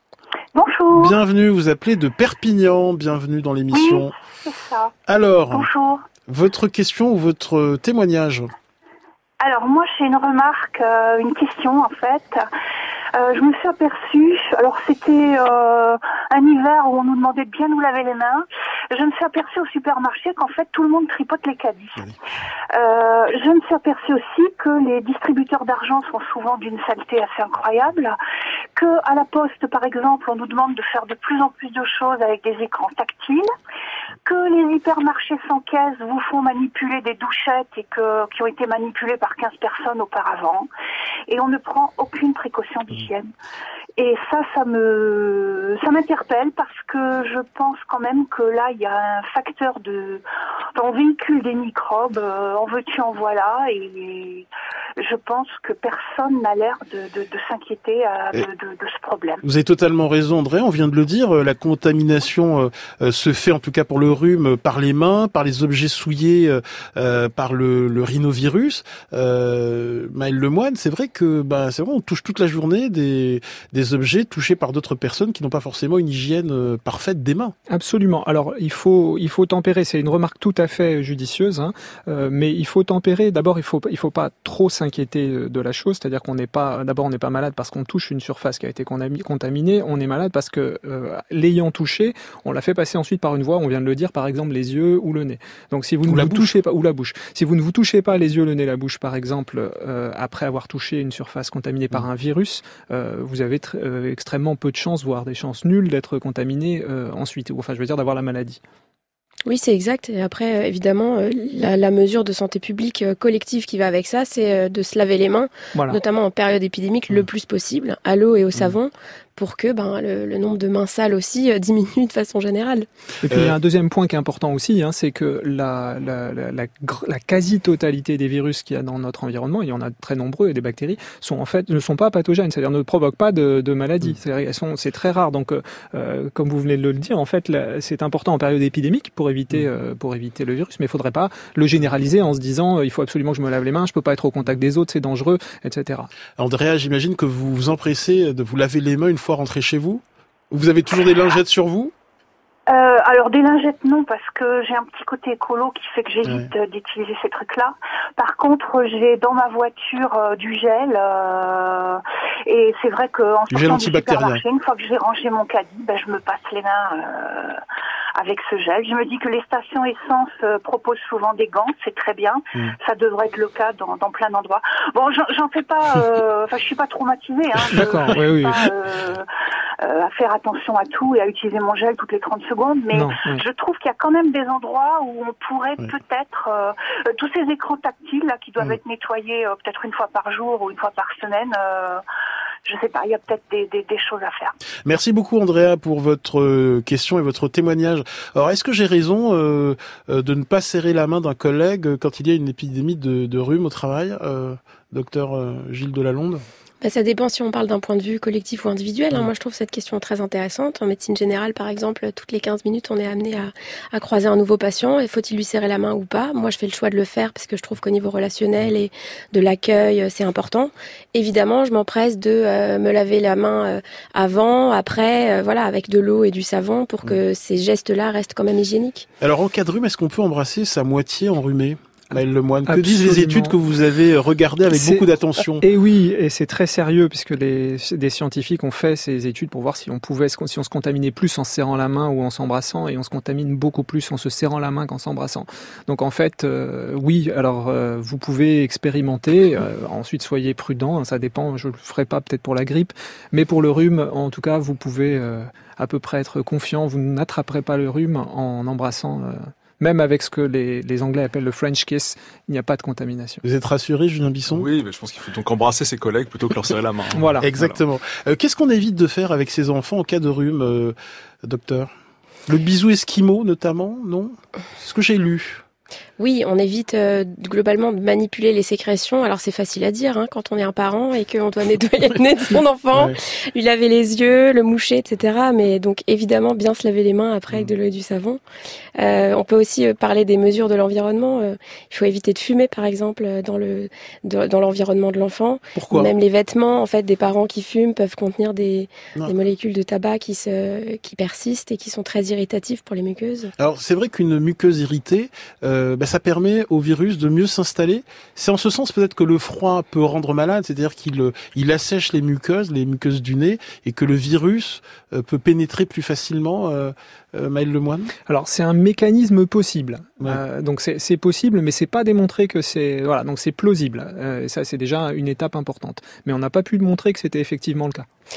Bonjour. Bienvenue, vous appelez de Perpignan. Bienvenue dans l'émission. Oui, c'est ça. Alors, bonjour. Votre question ou votre témoignage ? Alors moi j'ai une remarque, euh, une question en fait. Euh, je me suis aperçue, alors c'était euh, un hiver où on nous demandait de bien nous laver les mains. Je me suis aperçue au supermarché qu'en fait tout le monde tripote les caddies. Oui. Euh, je me suis aperçue aussi que les distributeurs d'argent sont souvent d'une saleté assez incroyable. Que à la poste par exemple on nous demande de faire de plus en plus de choses avec des écrans tactiles. que les hypermarchés sans caisse vous font manipuler des douchettes et que, qui ont été manipulées par quinze personnes auparavant, et on ne prend aucune précaution d'hygiène. Et ça, ça me, ça m'interpelle parce que je pense quand même que là, il y a un facteur de, on véhicule des microbes, euh, en veux-tu, en voilà, et je pense que personne n'a l'air de, de, de s'inquiéter à, de, de, de ce problème. Vous avez totalement raison, André. On vient de le dire, la contamination euh, se fait, en tout cas pour le rhume, par les mains, par les objets souillés, euh, par le, le rhinovirus. Euh, Maëlle Lemoine, c'est vrai que, bah, c'est vrai, on touche toute la journée des, des objets touchés par d'autres personnes qui n'ont pas forcément une hygiène euh, parfaite des mains. Absolument. Alors, il faut, il faut tempérer. C'est une remarque tout à fait judicieuse, hein, euh, mais il faut tempérer. D'abord, il faut, il faut pas trop s'inquiéter de la chose, c'est-à-dire qu'on n'est pas, d'abord on n'est pas malade parce qu'on touche une surface qui a été contaminée, on est malade parce que euh, l'ayant touché, on l'a fait passer ensuite par une voie, on vient de le dire, par exemple les yeux ou le nez. Donc si vous ne vous touchez pas, ou la bouche, si vous ne vous touchez pas les yeux, le nez, la bouche par exemple, euh, après avoir touché une surface contaminée par un virus, euh, vous avez tr- euh, extrêmement peu de chances, voire des chances nulles d'être contaminé euh, ensuite, ou enfin je veux dire d'avoir la maladie. Oui, c'est exact. Et après, évidemment, la, la mesure de santé publique collective qui va avec ça, c'est de se laver les mains, voilà. Notamment en période épidémique, mmh. le plus possible, à l'eau et au mmh. savon, pour que ben, le, le nombre de mains sales aussi diminue de façon générale. Et puis, euh... il y a un deuxième point qui est important aussi, hein, c'est que la, la, la, la, la quasi-totalité des virus qu'il y a dans notre environnement, il y en a très nombreux, et des bactéries, sont en fait, ne sont pas pathogènes, c'est-à-dire ne provoquent pas de, de maladies. Mmh. C'est-à-dire, elles sont, c'est très rare. Donc, euh, comme vous venez de le dire, en fait, là, c'est important en période épidémique pour éviter, euh, pour éviter le virus, mais il ne faudrait pas le généraliser en se disant euh, il faut absolument que je me lave les mains, je ne peux pas être au contact des autres, c'est dangereux, et cetera. Andrea, j'imagine que vous vous empressez de vous laver les mains une fois rentré chez vous. Vous avez toujours des lingettes sur vous ? Euh, alors des lingettes non, parce que j'ai un petit côté écolo qui fait que j'évite ouais. d'utiliser ces trucs-là. Par contre, j'ai dans ma voiture euh, du gel euh, et c'est vrai que en sortant du supermarché, une fois que j'ai rangé mon caddie, ben je me passe les mains euh, avec ce gel. Je me dis que les stations essence euh, proposent souvent des gants, c'est très bien. Mmh. Ça devrait être le cas dans, dans plein d'endroits. Bon, j'en, j'en fais pas. Enfin, euh, je suis pas traumatisée. Hein, D'accord. Je, oui, oui. Pas, euh, euh, à faire attention à tout et à utiliser mon gel toutes les trente secondes, mais non, oui. je trouve qu'il y a quand même des endroits où on pourrait oui. peut-être euh, euh, tous ces écrans tactiles là qui doivent oui. être nettoyés euh, peut-être une fois par jour ou une fois par semaine. Euh, je sais pas, il y a peut-être des, des, des choses à faire. Merci beaucoup Andrea pour votre euh, question et votre témoignage. Alors est-ce que j'ai raison euh, euh, de ne pas serrer la main d'un collègue quand il y a une épidémie de, de rhume au travail, euh, docteur euh, Gilles Delalonde ? Bah, ça dépend si on parle d'un point de vue collectif ou individuel. Hein. Moi, je trouve cette question très intéressante. En médecine générale, par exemple, toutes les quinze minutes, on est amené à, à croiser un nouveau patient. Et faut-il lui serrer la main ou pas ? Moi, je fais le choix de le faire parce que je trouve qu'au niveau relationnel et de l'accueil, c'est important. Évidemment, je m'empresse de euh, me laver la main euh, avant, après, euh, voilà, avec de l'eau et du savon pour que ces gestes-là restent quand même hygiéniques. Alors, en cas de rhume, est-ce qu'on peut embrasser sa moitié enrhumée ? Maëlle Lemoine, que disent les études que vous avez regardées avec c'est, beaucoup d'attention ? Et oui, et c'est très sérieux puisque les, des scientifiques ont fait ces études pour voir si on pouvait, si on se contaminait plus en se serrant la main ou en s'embrassant, et on se contamine beaucoup plus en se serrant la main qu'en s'embrassant. Donc en fait, euh, oui, alors euh, vous pouvez expérimenter, euh, ensuite soyez prudent, hein, ça dépend, je le ferai pas peut-être pour la grippe, mais pour le rhume, en tout cas, vous pouvez euh, à peu près être confiant, vous n'attraperez pas le rhume en embrassant euh, même avec ce que les, les Anglais appellent le French kiss, il n'y a pas de contamination. Vous êtes rassuré, Julien Bisson ? Oui, mais je pense qu'il faut donc embrasser ses collègues plutôt que leur serrer la main. Voilà. Exactement. Voilà. Euh, qu'est-ce qu'on évite de faire avec ces enfants en cas de rhume, euh, docteur ? Le bisou esquimau, notamment, non ? C'est ce que j'ai lu. Oui, on évite euh, globalement de manipuler les sécrétions. Alors c'est facile à dire hein, quand on est un parent et qu'on doit nettoyer le nez de son enfant, ouais. lui laver les yeux, le moucher, et cetera. Mais donc évidemment bien se laver les mains après avec de l'eau et du savon. Euh, on peut aussi euh, parler des mesures de l'environnement. Euh, il faut éviter de fumer par exemple dans le de, dans l'environnement de l'enfant. Pourquoi ? Même les vêtements en fait des parents qui fument peuvent contenir des, des molécules de tabac qui se qui persistent et qui sont très irritatives pour les muqueuses. Alors c'est vrai qu'une muqueuse irritée, euh, bah, ça permet au virus de mieux s'installer. C'est en ce sens peut-être que le froid peut rendre malade, c'est-à-dire qu'il il assèche les muqueuses, les muqueuses du nez, et que le virus euh, peut pénétrer plus facilement. Euh, euh, Maëlle Lemoine ? Alors c'est un mécanisme possible. Ouais. Euh, donc c'est, c'est possible, mais c'est pas démontré que c'est voilà. Donc c'est plausible. Euh, et ça c'est déjà une étape importante. Mais on n'a pas pu montrer que c'était effectivement le cas.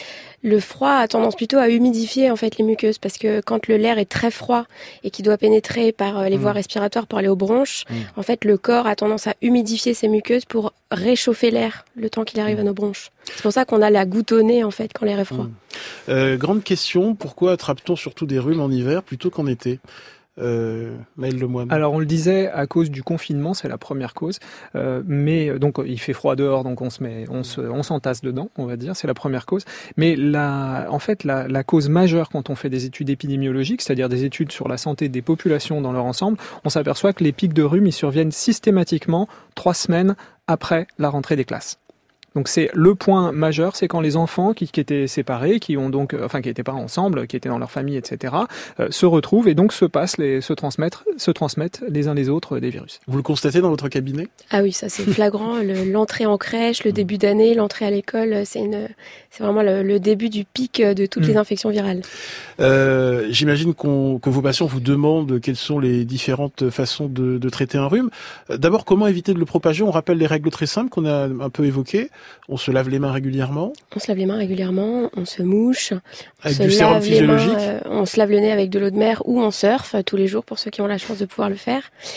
Le froid a tendance plutôt à humidifier en fait les muqueuses parce que quand le l'air est très froid et qu'il doit pénétrer par les mmh. voies respiratoires pour aller aux bronches, mmh. en fait le corps a tendance à humidifier ses muqueuses pour réchauffer l'air le temps qu'il arrive mmh. à nos bronches. C'est pour ça qu'on a la goutte au nez en fait quand l'air est froid. Mmh. Euh, grande question, pourquoi attrape-t-on surtout des rhumes en hiver plutôt qu'en été ? Euh, Maëlle Lemoine. Alors on le disait à cause du confinement, c'est la première cause. Euh, mais donc il fait froid dehors, donc on se met, on se, on s'entasse dedans, on va dire, c'est la première cause. Mais la, en fait, la, la cause majeure quand on fait des études épidémiologiques, c'est-à-dire des études sur la santé des populations dans leur ensemble, on s'aperçoit que les pics de rhume ils surviennent systématiquement trois semaines après la rentrée des classes. Donc c'est le point majeur, c'est quand les enfants qui, qui étaient séparés, qui ont donc, enfin qui n'étaient pas ensemble, qui étaient dans leur famille, et cetera, euh, se retrouvent et donc se passent, les, se transmettent, se transmettent les uns les autres des virus. Vous le constatez dans votre cabinet ? Ah oui, ça c'est flagrant. le, l'entrée en crèche, le début d'année, l'entrée à l'école, c'est une, c'est vraiment le, le début du pic de toutes mmh. les infections virales. Euh, j'imagine qu'on, que vos patients vous demandent quelles sont les différentes façons de, de traiter un rhume. D'abord, comment éviter de le propager ? On rappelle les règles très simples qu'on a un peu évoquées. On se lave les mains régulièrement. On se lave les mains régulièrement, on se mouche. On avec se du sérum lave physiologique. Les mains, euh, on se lave le nez avec de l'eau de mer ou on surfe tous les jours pour ceux qui ont la chance de pouvoir le faire.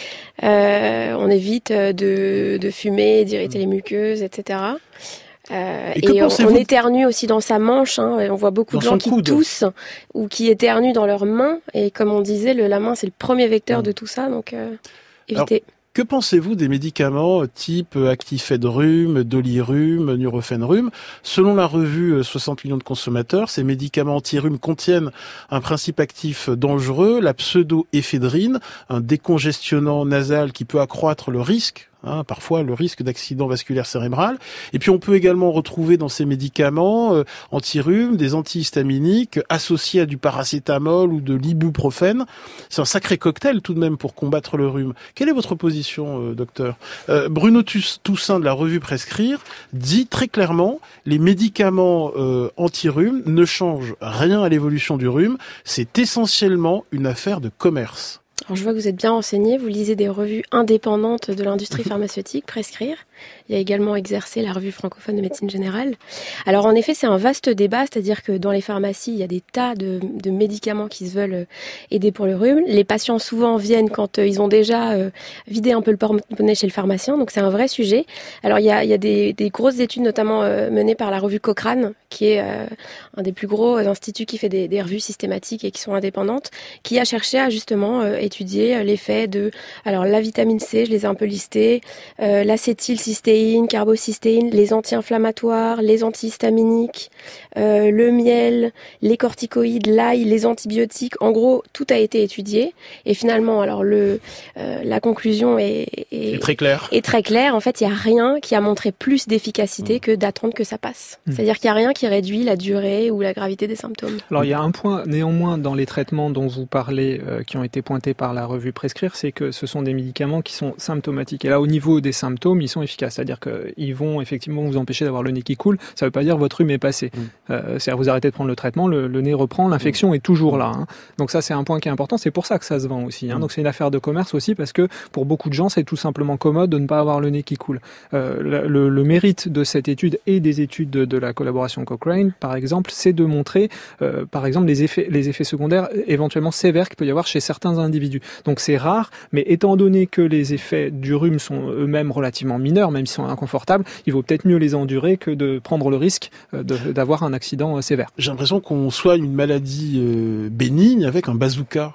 Euh, on évite de, de fumer, d'irriter mmh. les muqueuses, et cetera. Euh, et et on, on éternue aussi dans sa manche. Hein. On voit beaucoup dans de gens qui coude. toussent ou qui éternuent dans leurs mains. Et comme on disait, le, la main c'est le premier vecteur mmh. de tout ça, donc euh, évitez. Alors, que pensez-vous des médicaments type Actifed Rhume, Dolirum, Nurofen Rhume ? Selon la revue soixante millions de consommateurs, ces médicaments anti-rhume contiennent un principe actif dangereux, la pseudoéphédrine, un décongestionnant nasal qui peut accroître le risque Hein, parfois le risque d'accident vasculaire cérébral. Et puis on peut également retrouver dans ces médicaments euh, anti-rhume des antihistaminiques associés à du paracétamol ou de l'ibuprofène. C'est un sacré cocktail tout de même pour combattre le rhume. Quelle est votre position, euh, docteur ? euh, Bruno Toussaint de la revue Prescrire dit très clairement les médicaments euh, anti-rhume ne changent rien à l'évolution du rhume. C'est essentiellement une affaire de commerce. Alors, je vois que vous êtes bien renseigné, vous lisez des revues indépendantes de l'industrie pharmaceutique, Prescrire. Il y a également Exercer, la revue francophone de médecine générale. Alors en effet, c'est un vaste débat, c'est-à-dire que dans les pharmacies, il y a des tas de, de médicaments qui se veulent aider pour le rhume. Les patients souvent viennent quand ils ont déjà euh, vidé un peu le porte-monnaie chez le pharmacien, donc c'est un vrai sujet. Alors il y a, il y a des, des grosses études, notamment euh, menées par la revue Cochrane, qui est euh, un des plus gros instituts qui fait des, des revues systématiques et qui sont indépendantes, qui a cherché à justement euh, étudier l'effet de alors la vitamine C, je les ai un peu listées, euh, l'acétylcystéine, carbocystéine, les anti-inflammatoires, les antihistaminiques, euh, le miel, les corticoïdes, l'ail, les antibiotiques. En gros, tout a été étudié et finalement, alors le euh, la conclusion est, est, est très claire. Est très claire. En fait, il y a rien qui a montré plus d'efficacité mmh. que d'attendre que ça passe. Mmh. C'est-à-dire qu'il y a rien qui réduit la durée ou la gravité des symptômes. Alors il y a un point néanmoins dans les traitements dont vous parlez, euh, qui ont été pointés par la revue Prescrire, c'est que ce sont des médicaments qui sont symptomatiques. Et là, au niveau des symptômes, ils sont efficaces. C'est-à-dire qu'ils vont effectivement vous empêcher d'avoir le nez qui coule. Ça ne veut pas dire que votre rhume est passé. Mmh. Euh, c'est-à-dire vous arrêtez de prendre le traitement, le, le nez reprend, l'infection mmh. est toujours là. Hein. Donc ça, c'est un point qui est important. C'est pour ça que ça se vend aussi. Hein. Mmh. Donc c'est une affaire de commerce aussi parce que pour beaucoup de gens, c'est tout simplement commode de ne pas avoir le nez qui coule. Euh, le, le, le mérite de cette étude et des études de, de la collaboration Cochrane, par exemple, c'est de montrer, euh, par exemple, les effets, les effets secondaires éventuellement sévères qu'il peut y avoir chez certains individus. Donc c'est rare, mais étant donné que les effets du rhume sont eux-mêmes relativement mineurs, même s'ils sont inconfortables, il vaut peut-être mieux les endurer que de prendre le risque de, d'avoir un accident sévère. J'ai l'impression qu'on soigne une maladie euh, bénigne avec un bazooka.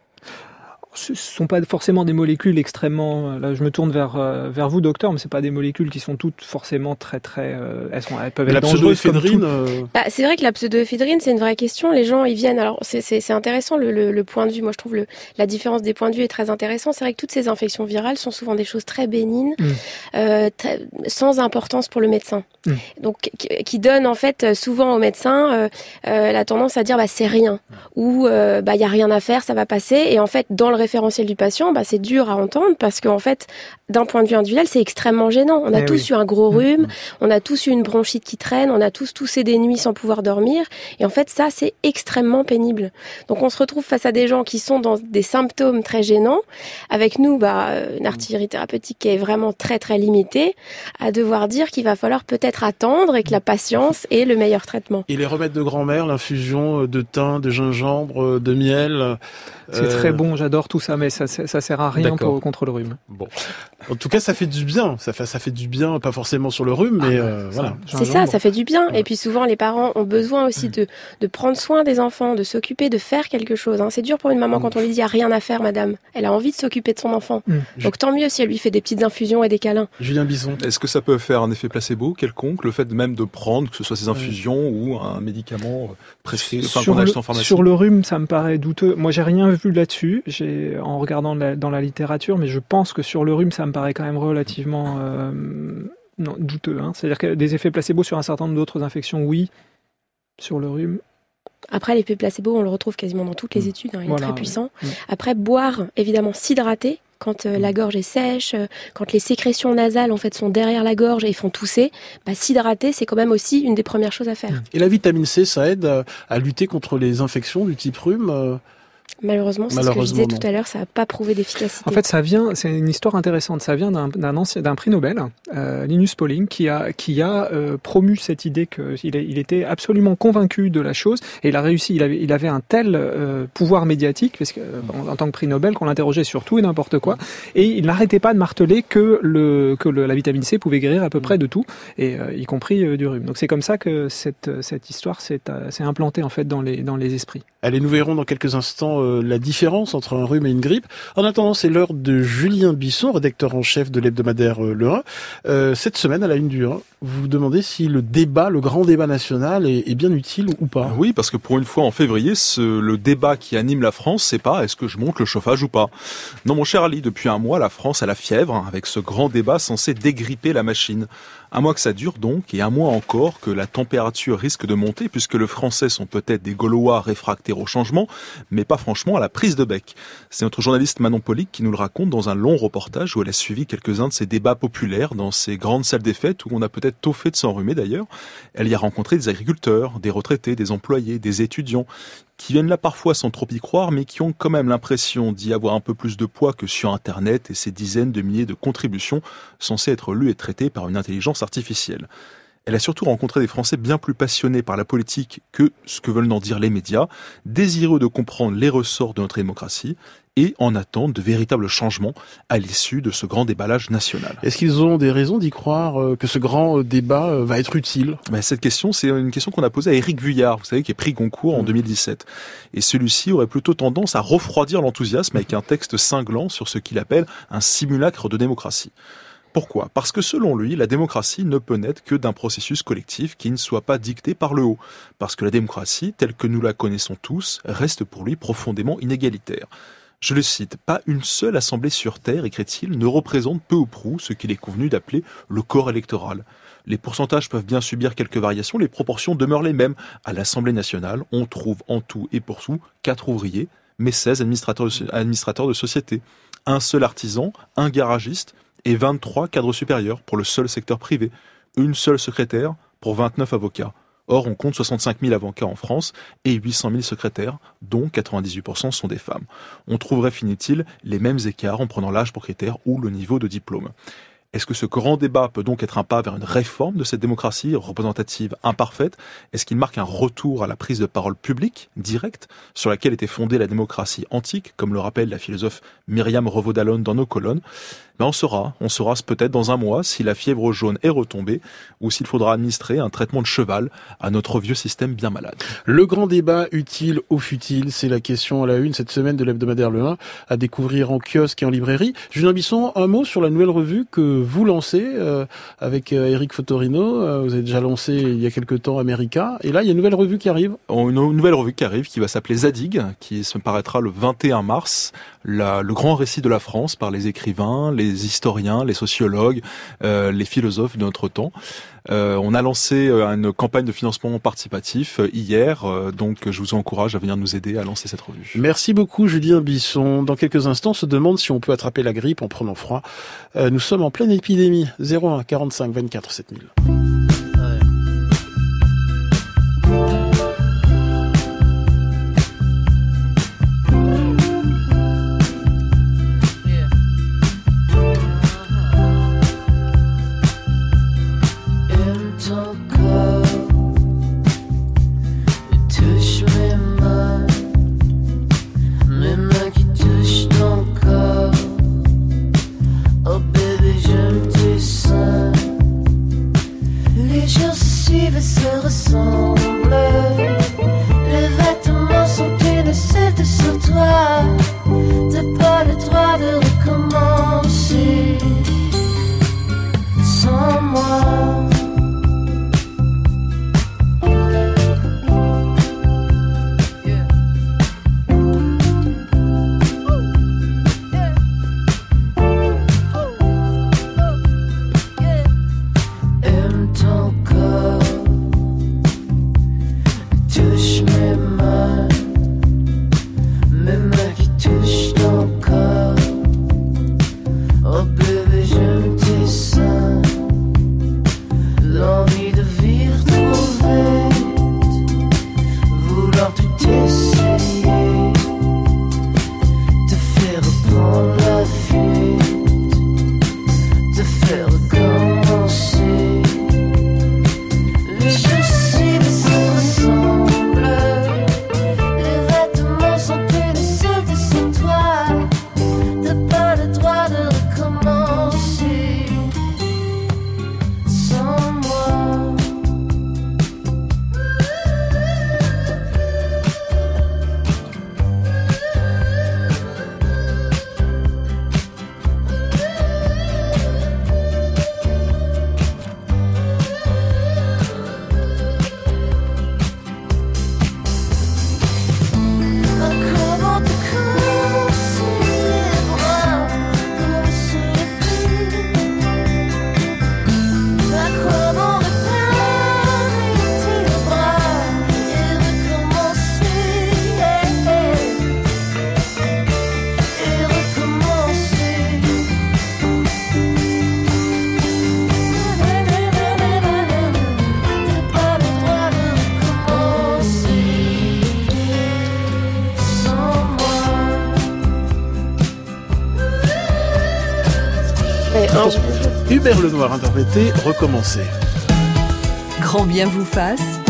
Ce ne sont pas forcément des molécules extrêmement... Là, je me tourne vers, euh, vers vous, docteur, mais ce ne sont pas des molécules qui sont toutes forcément très, très... Euh, elles, sont, elles peuvent être dangereuses comme tout. Euh... Bah, c'est vrai que la pseudoéphédrine, c'est une vraie question. Les gens, ils viennent... Alors, c'est, c'est, c'est intéressant, le, le, le point de vue. Moi, je trouve le, la différence des points de vue est très intéressant. C'est vrai que toutes ces infections virales sont souvent des choses très bénignes, mmh. euh, très, sans importance pour le médecin. Mmh. Donc, qui, qui donne, en fait, souvent au médecin euh, euh, la tendance à dire, bah, c'est rien. Ou, euh, bah, il n'y a rien à faire, ça va passer. Et en fait, dans le référentiel du patient, bah, c'est dur à entendre parce qu'en fait, d'un point de vue individuel, c'est extrêmement gênant. On a Eh tous oui. eu un gros rhume, Mmh. on a tous eu une bronchite qui traîne, on a tous toussé des nuits sans pouvoir dormir. Et en fait, ça, c'est extrêmement pénible. Donc, on se retrouve face à des gens qui sont dans des symptômes très gênants. Avec nous, bah, une artillerie thérapeutique qui est vraiment très, très limitée, à devoir dire qu'il va falloir peut-être attendre et que la patience est le meilleur traitement. Et les remèdes de grand-mère, l'infusion de thym, de gingembre, de miel. C'est euh, très bon, j'adore tout ça, mais ça, ça sert à rien D'accord. pour, contre le rhume. Bon. En tout cas, ça fait du bien. Ça fait, ça fait du bien, pas forcément sur le rhume, mais euh, voilà. C'est ça, ça fait du bien. Et puis souvent, les parents ont besoin aussi de, de prendre soin des enfants, de s'occuper, de faire quelque chose. Hein. C'est dur pour une maman quand on lui dit « il n'y a rien à faire, madame ». Elle a envie de s'occuper de son enfant. Mm. Donc tant mieux si elle lui fait des petites infusions et des câlins. Julien Bisson. Est-ce que ça peut faire un effet placebo quelconque, le fait même de prendre, que ce soit ces infusions ou un médicament prescrit, enfin, Sur qu'on le, achète en pharmacie? sur le rhume, ça me paraît douteux. Moi, j'ai rien vu là-dessus, j'ai, en regardant la, dans la littérature, mais je pense que sur le rhume, ça me paraît quand même relativement euh, non, douteux. Hein. C'est-à-dire que des effets placebo sur un certain nombre d'autres infections, oui. Sur le rhume, Après, l'effet placebo, on le retrouve quasiment dans toutes les études. Hein, il Voilà, est très puissant. ouais. Après, boire, évidemment, s'hydrater. Quand euh, la gorge est sèche, euh, quand les sécrétions nasales en fait sont derrière la gorge et font tousser, bah, s'hydrater, c'est quand même aussi une des premières choses à faire. Et la vitamine C, ça aide à, à lutter contre les infections du type rhume euh... Malheureusement, c'est ce que je Malheureusement, disais non. tout à l'heure, ça n'a pas prouvé d'efficacité. en fait, ça vient, c'est une histoire intéressante. Ça vient d'un, d'un ancien, d'un prix Nobel, euh, Linus Pauling, qui a, qui a euh, promu cette idée qu'il il était absolument convaincu de la chose et il a réussi. Il avait, il avait un tel euh, pouvoir médiatique, parce que euh, en, en tant que prix Nobel, qu'on l'interrogeait sur tout et n'importe quoi, et il n'arrêtait pas de marteler que le, que le, la vitamine C pouvait guérir à peu près de tout, et euh, y compris euh, du rhume. Donc c'est comme ça que cette, cette histoire s'est, euh, s'est implantée en fait dans les, dans les esprits. Allez, nous verrons dans quelques instants euh, la différence entre un rhume et une grippe. En attendant, c'est l'heure de Julien Bisson, rédacteur en chef de l'hebdomadaire euh, Le un. Euh, cette semaine, à la une du un, vous vous demandez si le débat, le grand débat national est, est bien utile ou pas. Oui, parce que pour une fois en février, ce, le débat qui anime la France, c'est pas est-ce que je monte le chauffage ou pas. Non, mon cher Ali, depuis un mois, la France a la fièvre, hein, avec ce grand débat censé dégripper la machine. Un mois que ça dure donc, et un mois encore que la température risque de monter, puisque les Français sont peut-être des Gaulois réfractaires au changement, mais pas franchement à la prise de bec. C'est notre journaliste Manon Polic qui nous le raconte dans un long reportage où elle a suivi quelques-uns de ces débats populaires dans ces grandes salles des fêtes où on a peut-être tôt fait de s'enrhumer d'ailleurs. Elle y a rencontré des agriculteurs, des retraités, des employés, des étudiants, qui viennent là parfois sans trop y croire, mais qui ont quand même l'impression d'y avoir un peu plus de poids que sur Internet et ces dizaines de milliers de contributions censées être lues et traitées par une intelligence artificielle. Elle a surtout rencontré des Français bien plus passionnés par la politique que ce que veulent en dire les médias, désireux de comprendre les ressorts de notre démocratie et en attente de véritables changements à l'issue de ce grand déballage national. Est-ce qu'ils ont des raisons d'y croire euh, que ce grand euh, débat euh, va être utile? Ben, cette question, c'est une question qu'on a posée à Éric Vuillard, vous savez, qui est prix Goncourt en mmh. deux mille dix-sept. Et celui-ci aurait plutôt tendance à refroidir l'enthousiasme avec un texte cinglant sur ce qu'il appelle un simulacre de démocratie. Pourquoi ? Parce que selon lui, la démocratie ne peut naître que d'un processus collectif qui ne soit pas dicté par le haut. Parce que la démocratie, telle que nous la connaissons tous, reste pour lui profondément inégalitaire. Je le cite, « Pas une seule assemblée sur Terre, écrit-il, ne représente peu ou prou ce qu'il est convenu d'appeler le corps électoral. Les pourcentages peuvent bien subir quelques variations, les proportions demeurent les mêmes. À l'Assemblée nationale, on trouve en tout et pour tout quatre ouvriers, mais seize administrateurs de, administrateurs de société, un seul artisan, un garagiste et vingt-trois cadres supérieurs pour le seul secteur privé, une seule secrétaire pour vingt-neuf avocats. Or, on compte soixante-cinq mille avocats en France et huit cent mille secrétaires, dont quatre-vingt-dix-huit pour cent sont des femmes. On trouverait, finit-il, les mêmes écarts en prenant l'âge pour critère ou le niveau de diplôme. Est-ce que ce grand débat peut donc être un pas vers une réforme de cette démocratie représentative imparfaite ? Est-ce qu'il marque un retour à la prise de parole publique, directe, sur laquelle était fondée la démocratie antique, comme le rappelle la philosophe Myriam Revaud-Dallon dans nos colonnes ? Ben on saura, on saura peut-être dans un mois si la fièvre jaune est retombée ou s'il faudra administrer un traitement de cheval à notre vieux système bien malade. Le grand débat utile ou futile, c'est la question à la une cette semaine de l'hebdomadaire Le un, à découvrir en kiosque et en librairie. Julien Bisson, un mot sur la nouvelle revue que vous lancez euh, avec euh, Eric Fotorino. Euh, vous avez déjà lancé il y a quelque temps America, et là il y a une nouvelle revue qui arrive. Une nouvelle revue qui arrive qui va s'appeler Zadig, qui se paraîtra le vingt et un mars, la, le grand récit de la France par les écrivains, les les historiens, les sociologues, euh, les philosophes de notre temps. Euh, on a lancé une campagne de financement participatif hier, euh, donc je vous encourage à venir nous aider à lancer cette revue. Merci beaucoup Julien Bisson. Dans quelques instants, on se demande si on peut attraper la grippe en prenant froid. Euh, nous sommes en pleine épidémie. zéro un quarante-cinq vingt-quatre sept mille. Se ressemblent. Les vêtements sont une celte sur toi. T'as pas le droit de recommencer sans moi. Hubert Lenoir interprété Recommencer. Grand bien vous fasse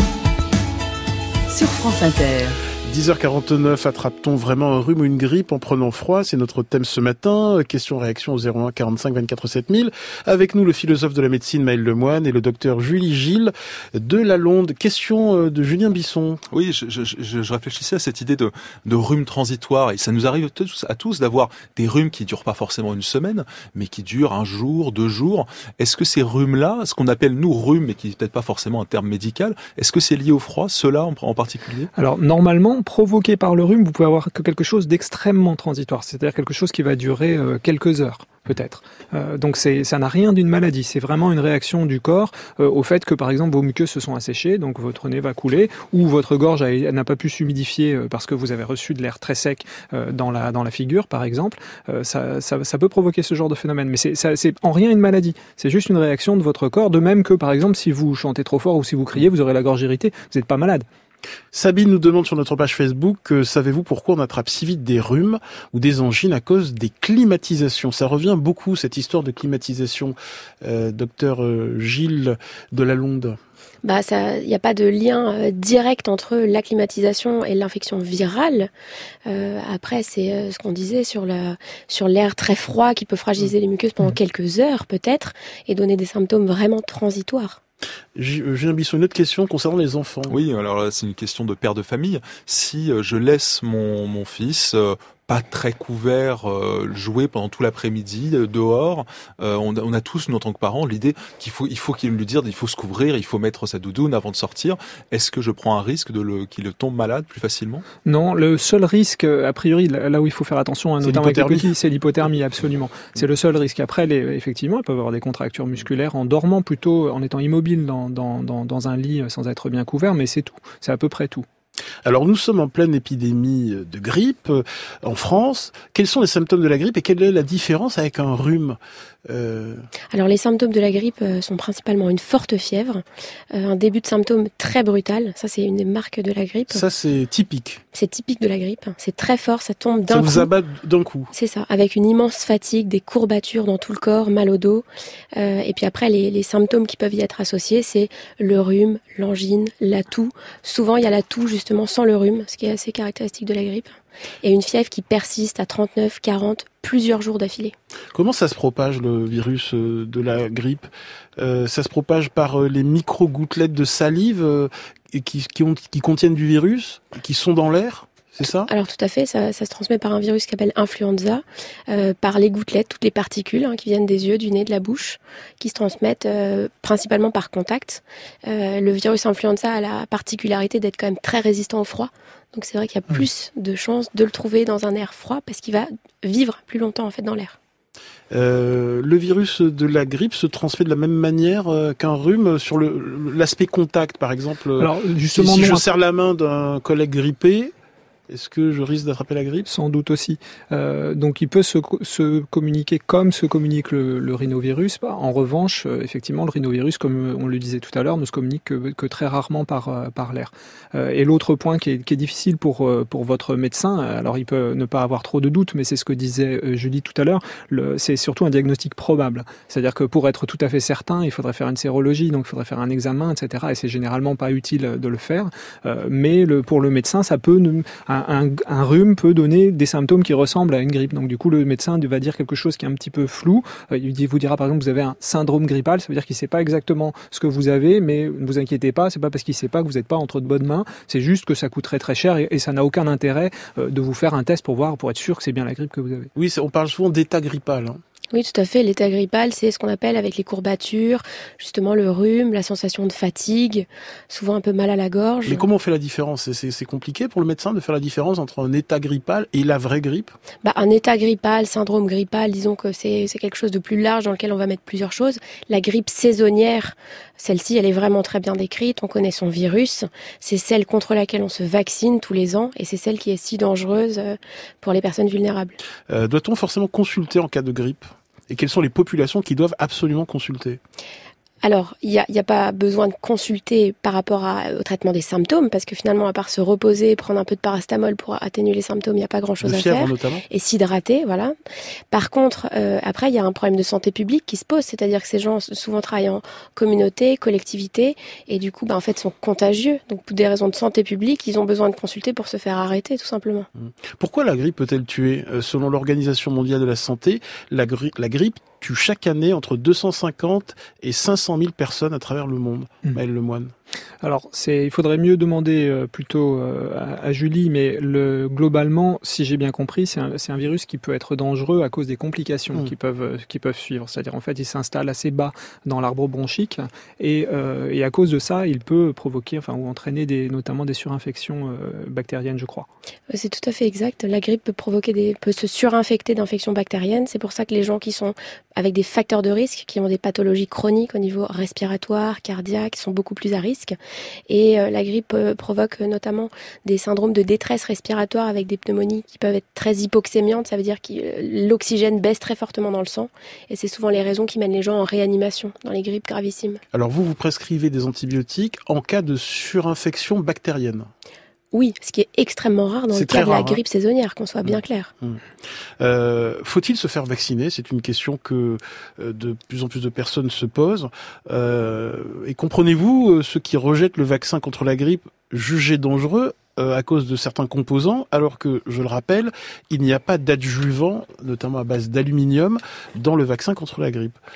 sur France Inter. dix heures quarante-neuf, attrape-t-on vraiment un rhume ou une grippe en prenant froid? C'est notre thème ce matin. Question-réaction au zéro un quarante-cinq vingt-quatre sept mille. Avec nous, le philosophe de la médecine Maël Lemoine et le docteur Julie Gilles de Lalonde. Question de Julien Bisson. Oui, je, je, je, je réfléchissais à cette idée de, de rhume transitoire. Et ça nous arrive tous, à tous d'avoir des rhumes qui durent pas forcément une semaine, mais qui durent un jour, deux jours. Est-ce que ces rhumes-là, ce qu'on appelle nous rhume, mais qui n'est peut-être pas forcément un terme médical, est-ce que c'est lié au froid, ceux-là en, en particulier? Alors, normalement, provoqué par le rhume, vous pouvez avoir que quelque chose d'extrêmement transitoire, c'est-à-dire quelque chose qui va durer euh, quelques heures, peut-être. Euh, donc c'est, ça n'a rien d'une maladie, c'est vraiment une réaction du corps euh, au fait que, par exemple, vos muqueuses se sont asséchées, donc votre nez va couler, ou votre gorge a, n'a pas pu s'humidifier euh, parce que vous avez reçu de l'air très sec euh, dans la dans la figure, par exemple. Euh, ça, ça, ça peut provoquer ce genre de phénomène, mais c'est, ça, c'est en rien une maladie. C'est juste une réaction de votre corps, de même que, par exemple, si vous chantez trop fort ou si vous criez, vous aurez la gorge irritée, vous n'êtes pas malade. Sabine nous demande sur notre page Facebook, euh, savez-vous pourquoi on attrape si vite des rhumes ou des angines à cause des climatisations? Ça revient beaucoup, cette histoire de climatisation. Euh, docteur euh, Gilles de Lalonde. Bah, ça, il n'y a pas de lien euh, direct entre l'acclimatisation et l'infection virale. Euh, après, c'est euh, ce qu'on disait sur la, sur l'air très froid qui peut fragiliser les muqueuses pendant quelques heures, peut-être, et donner des symptômes vraiment transitoires. Julien Bisson, une autre question concernant les enfants. Oui, alors là, c'est une question de père de famille. Si euh, je laisse mon, mon fils euh, pas très couvert, euh, jouer pendant tout l'après-midi euh, dehors. Euh, on, a, on a tous, nous, en tant que parents, l'idée qu'il faut, il faut qu'il lui dise, il faut se couvrir, il faut mettre sa doudoune avant de sortir. Est-ce que je prends un risque de le, qu'il tombe malade plus facilement? Non, le seul risque, a priori, là où il faut faire attention, hein, notamment avec les petits, c'est l'hypothermie, absolument. C'est le seul risque. Après, les, effectivement, ils peuvent avoir des contractures musculaires en dormant plutôt, en étant immobile dans, dans, dans, dans un lit sans être bien couvert, mais c'est tout. C'est à peu près tout. Alors nous sommes en pleine épidémie de grippe euh, en France. Quels sont les symptômes de la grippe et quelle est la différence avec un rhume? euh... Alors les symptômes de la grippe sont principalement une forte fièvre, euh, un début de symptômes très brutal. Ça, c'est une des marques de la grippe. Ça, c'est typique. C'est typique de la grippe. C'est très fort, ça tombe d'un coup. Ça vous abat d'un coup. C'est ça, avec une immense fatigue, des courbatures dans tout le corps, mal au dos. Euh, et puis après, les, les symptômes qui peuvent y être associés, c'est le rhume, l'angine, la toux. Souvent, il y a la toux justement sans le rhume, ce qui est assez caractéristique de la grippe. Et une fièvre qui persiste à trente-neuf, quarante, plusieurs jours d'affilée. Comment ça se propage, le virus de la grippe? euh, Ça se propage par les micro-gouttelettes de salive euh, qui, qui, ont, qui contiennent du virus, qui sont dans l'air? C'est ça? Alors tout à fait, ça, ça se transmet par un virus qui s'appelle influenza, euh, par les gouttelettes, toutes les particules hein, qui viennent des yeux, du nez, de la bouche, qui se transmettent euh, principalement par contact. Euh, le virus influenza a la particularité d'être quand même très résistant au froid. Donc c'est vrai qu'il y a plus de chances de le trouver dans un air froid parce qu'il va vivre plus longtemps en fait dans l'air. Euh, le virus de la grippe se transmet de la même manière euh, qu'un rhume sur le, l'aspect contact, par exemple. Alors, justement, si, si non, je serre la main d'un collègue grippé, est-ce que je risque d'attraper la grippe? Sans doute aussi. Euh, donc il peut se, se communiquer comme se communique le, le rhinovirus. En revanche, euh, effectivement, le rhinovirus, comme on le disait tout à l'heure, ne se communique que, que très rarement par, euh, par l'air. Euh, et l'autre point qui est, qui est difficile pour, euh, pour votre médecin, alors il peut ne pas avoir trop de doutes, mais c'est ce que disait euh, Julie tout à l'heure, le, c'est surtout un diagnostic probable. C'est-à-dire que pour être tout à fait certain, il faudrait faire une sérologie, donc il faudrait faire un examen, et cetera. Et c'est généralement pas utile de le faire. Euh, mais le, pour le médecin, ça peut... Un, Un, un rhume peut donner des symptômes qui ressemblent à une grippe. Donc du coup, le médecin va dire quelque chose qui est un petit peu flou. Euh, il vous dira par exemple, vous avez un syndrome grippal, ça veut dire qu'il ne sait pas exactement ce que vous avez, mais ne vous inquiétez pas, c'est pas parce qu'il ne sait pas que vous n'êtes pas entre de bonnes mains, c'est juste que ça coûterait très cher et, et ça n'a aucun intérêt euh, de vous faire un test pour voir, pour être sûr que c'est bien la grippe que vous avez. Oui, on parle souvent d'état grippal. Hein. Oui, tout à fait. L'état grippal, c'est ce qu'on appelle avec les courbatures, justement le rhume, la sensation de fatigue, souvent un peu mal à la gorge. Mais comment on fait la différence? c'est, c'est, c'est compliqué pour le médecin de faire la différence entre un état grippal et la vraie grippe? Bah, un état grippal, syndrome grippal, disons que c'est, c'est quelque chose de plus large dans lequel on va mettre plusieurs choses. La grippe saisonnière, celle-ci, elle est vraiment très bien décrite. On connaît son virus. C'est celle contre laquelle on se vaccine tous les ans et c'est celle qui est si dangereuse pour les personnes vulnérables. Euh, doit-on forcément consulter en cas de grippe? Et quelles sont les populations qui doivent absolument consulter? Alors, il n'y a, y a pas besoin de consulter par rapport à, au traitement des symptômes, parce que finalement, à part se reposer, prendre un peu de paracétamol pour atténuer les symptômes, il n'y a pas grand-chose de à fièvre, faire. Notamment. Et s'hydrater, voilà. Par contre, euh, après, il y a un problème de santé publique qui se pose, c'est-à-dire que ces gens souvent travaillent en communauté, collectivité, et du coup, bah, en fait, sont contagieux. Donc, pour des raisons de santé publique, ils ont besoin de consulter pour se faire arrêter, tout simplement. Pourquoi la grippe peut-elle tuer? Selon l'Organisation mondiale de la santé, la, gri- la grippe tue chaque année entre deux cent cinquante et cinq cent mille personnes à travers le monde. Mmh. Maëlle Lemoine. Alors, c'est, il faudrait mieux demander euh, plutôt euh, à, à Julie, mais le, globalement, si j'ai bien compris, c'est un, c'est un virus qui peut être dangereux à cause des complications mmh. qui peuvent qui peuvent suivre. C'est-à-dire, en fait, il s'installe assez bas dans l'arbre bronchique et, euh, et à cause de ça, il peut provoquer, enfin, ou entraîner des, notamment des surinfections euh, bactériennes, je crois. C'est tout à fait exact. La grippe peut provoquer des, peut se surinfecter d'infections bactériennes. C'est pour ça que les gens qui sont avec des facteurs de risque, qui ont des pathologies chroniques au niveau respiratoire, cardiaque, sont beaucoup plus à risque. Et euh, la grippe euh, provoque euh, notamment des syndromes de détresse respiratoire avec des pneumonies qui peuvent être très hypoxémiantes. Ça veut dire que euh, l'oxygène baisse très fortement dans le sang. Et c'est souvent les raisons qui mènent les gens en réanimation dans les grippes gravissimes. Alors vous, vous prescrivez des antibiotiques en cas de surinfection bactérienne? Oui, ce qui est extrêmement rare dans c'est le cas de rare, la grippe hein. saisonnière, qu'on soit mmh. bien clair. Mmh. Euh, faut-il se faire vacciner? C'est une question que euh, de plus en plus de personnes se posent. Euh, et comprenez-vous euh, ceux qui rejettent le vaccin contre la grippe jugé dangereux euh, à cause de certains composants, alors que, je le rappelle, il n'y a pas d'adjuvant, notamment à base d'aluminium, dans le vaccin contre la grippe?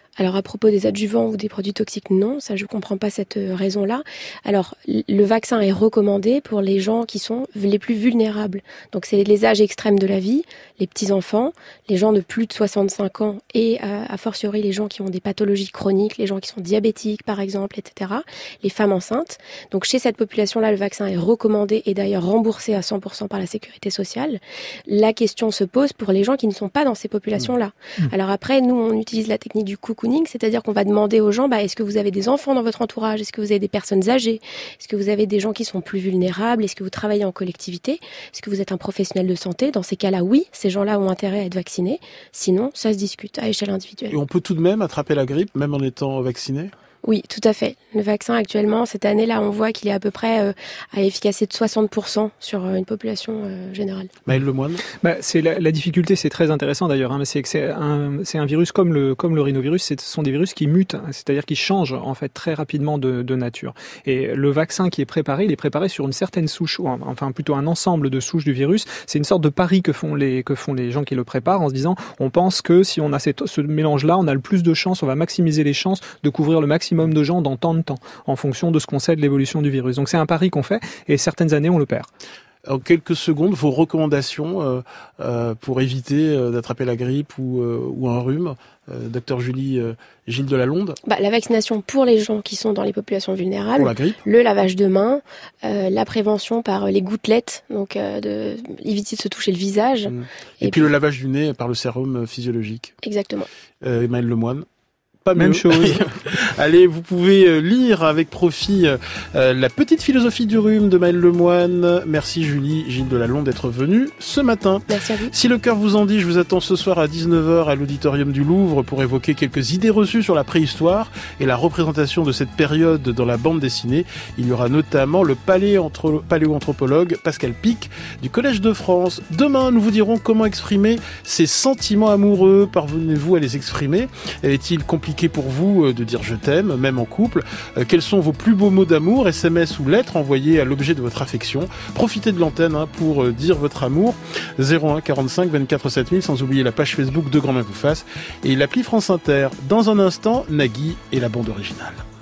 Alors à propos des adjuvants ou des produits toxiques, non, ça je comprends pas cette raison-là. Alors le vaccin est recommandé pour les gens qui sont les plus vulnérables. Donc c'est les âges extrêmes de la vie, les petits-enfants, les gens de plus de soixante-cinq ans et euh, a fortiori les gens qui ont des pathologies chroniques, les gens qui sont diabétiques par exemple, et cetera. Les femmes enceintes. Donc chez cette population-là, le vaccin est recommandé et d'ailleurs remboursé à cent pour cent par la sécurité sociale. La question se pose pour les gens qui ne sont pas dans ces populations-là. Mmh. Alors après, nous on utilise la technique du cocooning, c'est-à-dire qu'on va demander aux gens, bah, est-ce que vous avez des enfants dans votre entourage? Est-ce que vous avez des personnes âgées? Est-ce que vous avez des gens qui sont plus vulnérables? Est-ce que vous travaillez en collectivité? Est-ce que vous êtes un professionnel de santé? Dans ces cas-là, oui, ces gens-là ont intérêt à être vaccinés. Sinon, ça se discute à échelle individuelle. Et on peut tout de même attraper la grippe, même en étant vacciné? Oui, tout à fait. Le vaccin actuellement, cette année-là, on voit qu'il est à peu près euh, à efficacité de soixante pour cent sur euh, une population euh, générale. Maël Lemoine. Bah, c'est la, la difficulté, c'est très intéressant d'ailleurs. Hein, c'est que c'est un, c'est un virus comme le comme le rhinovirus. Ce sont des virus qui mutent, hein, c'est-à-dire qui changent en fait très rapidement de, de nature. Et le vaccin qui est préparé, il est préparé sur une certaine souche, ou enfin plutôt un ensemble de souches du virus. C'est une sorte de pari que font les que font les gens qui le préparent en se disant, on pense que si on a cette, ce mélange-là, on a le plus de chances, on va maximiser les chances de couvrir le maximum de gens dans tant de temps, en fonction de ce qu'on sait de l'évolution du virus. Donc c'est un pari qu'on fait, et certaines années on le perd. En quelques secondes, vos recommandations euh, euh, pour éviter euh, d'attraper la grippe ou, euh, ou un rhume, euh, docteur Julie euh, Gilles Delalonde. Bah, la vaccination pour les gens qui sont dans les populations vulnérables, pour la grippe. Le lavage de mains, euh, la prévention par les gouttelettes, donc euh, de éviter de se toucher le visage. Mmh. Et, et puis, puis le lavage du nez par le sérum physiologique. Exactement. Euh, Maël Lemoine. Pas Même mieux. chose. Allez, vous pouvez lire avec profit euh, La petite philosophie du rhume de Maël Lemoine. Merci Julie Gilles Delalonde d'être venue ce matin. Merci à vous. Si le cœur vous en dit, je vous attends ce soir à dix-neuf heures à l'auditorium du Louvre pour évoquer quelques idées reçues sur la préhistoire et la représentation de cette période dans la bande dessinée. Il y aura notamment le paléanthro- paléoanthropologue Pascal Pic du Collège de France. Demain, nous vous dirons comment exprimer ces sentiments amoureux. Parvenez-vous à les exprimer? Est-il compliqué pour vous de dire je t'aime, même en couple? euh, Quels sont vos plus beaux mots d'amour, S M S ou lettres envoyées à l'objet de votre affection? Profitez de l'antenne hein, pour euh, dire votre amour. zéro un quarante-cinq vingt-quatre sept mille, sans oublier la page Facebook de Grand Main vous fasse et l'appli France Inter. Dans un instant, Nagui et la bande originale.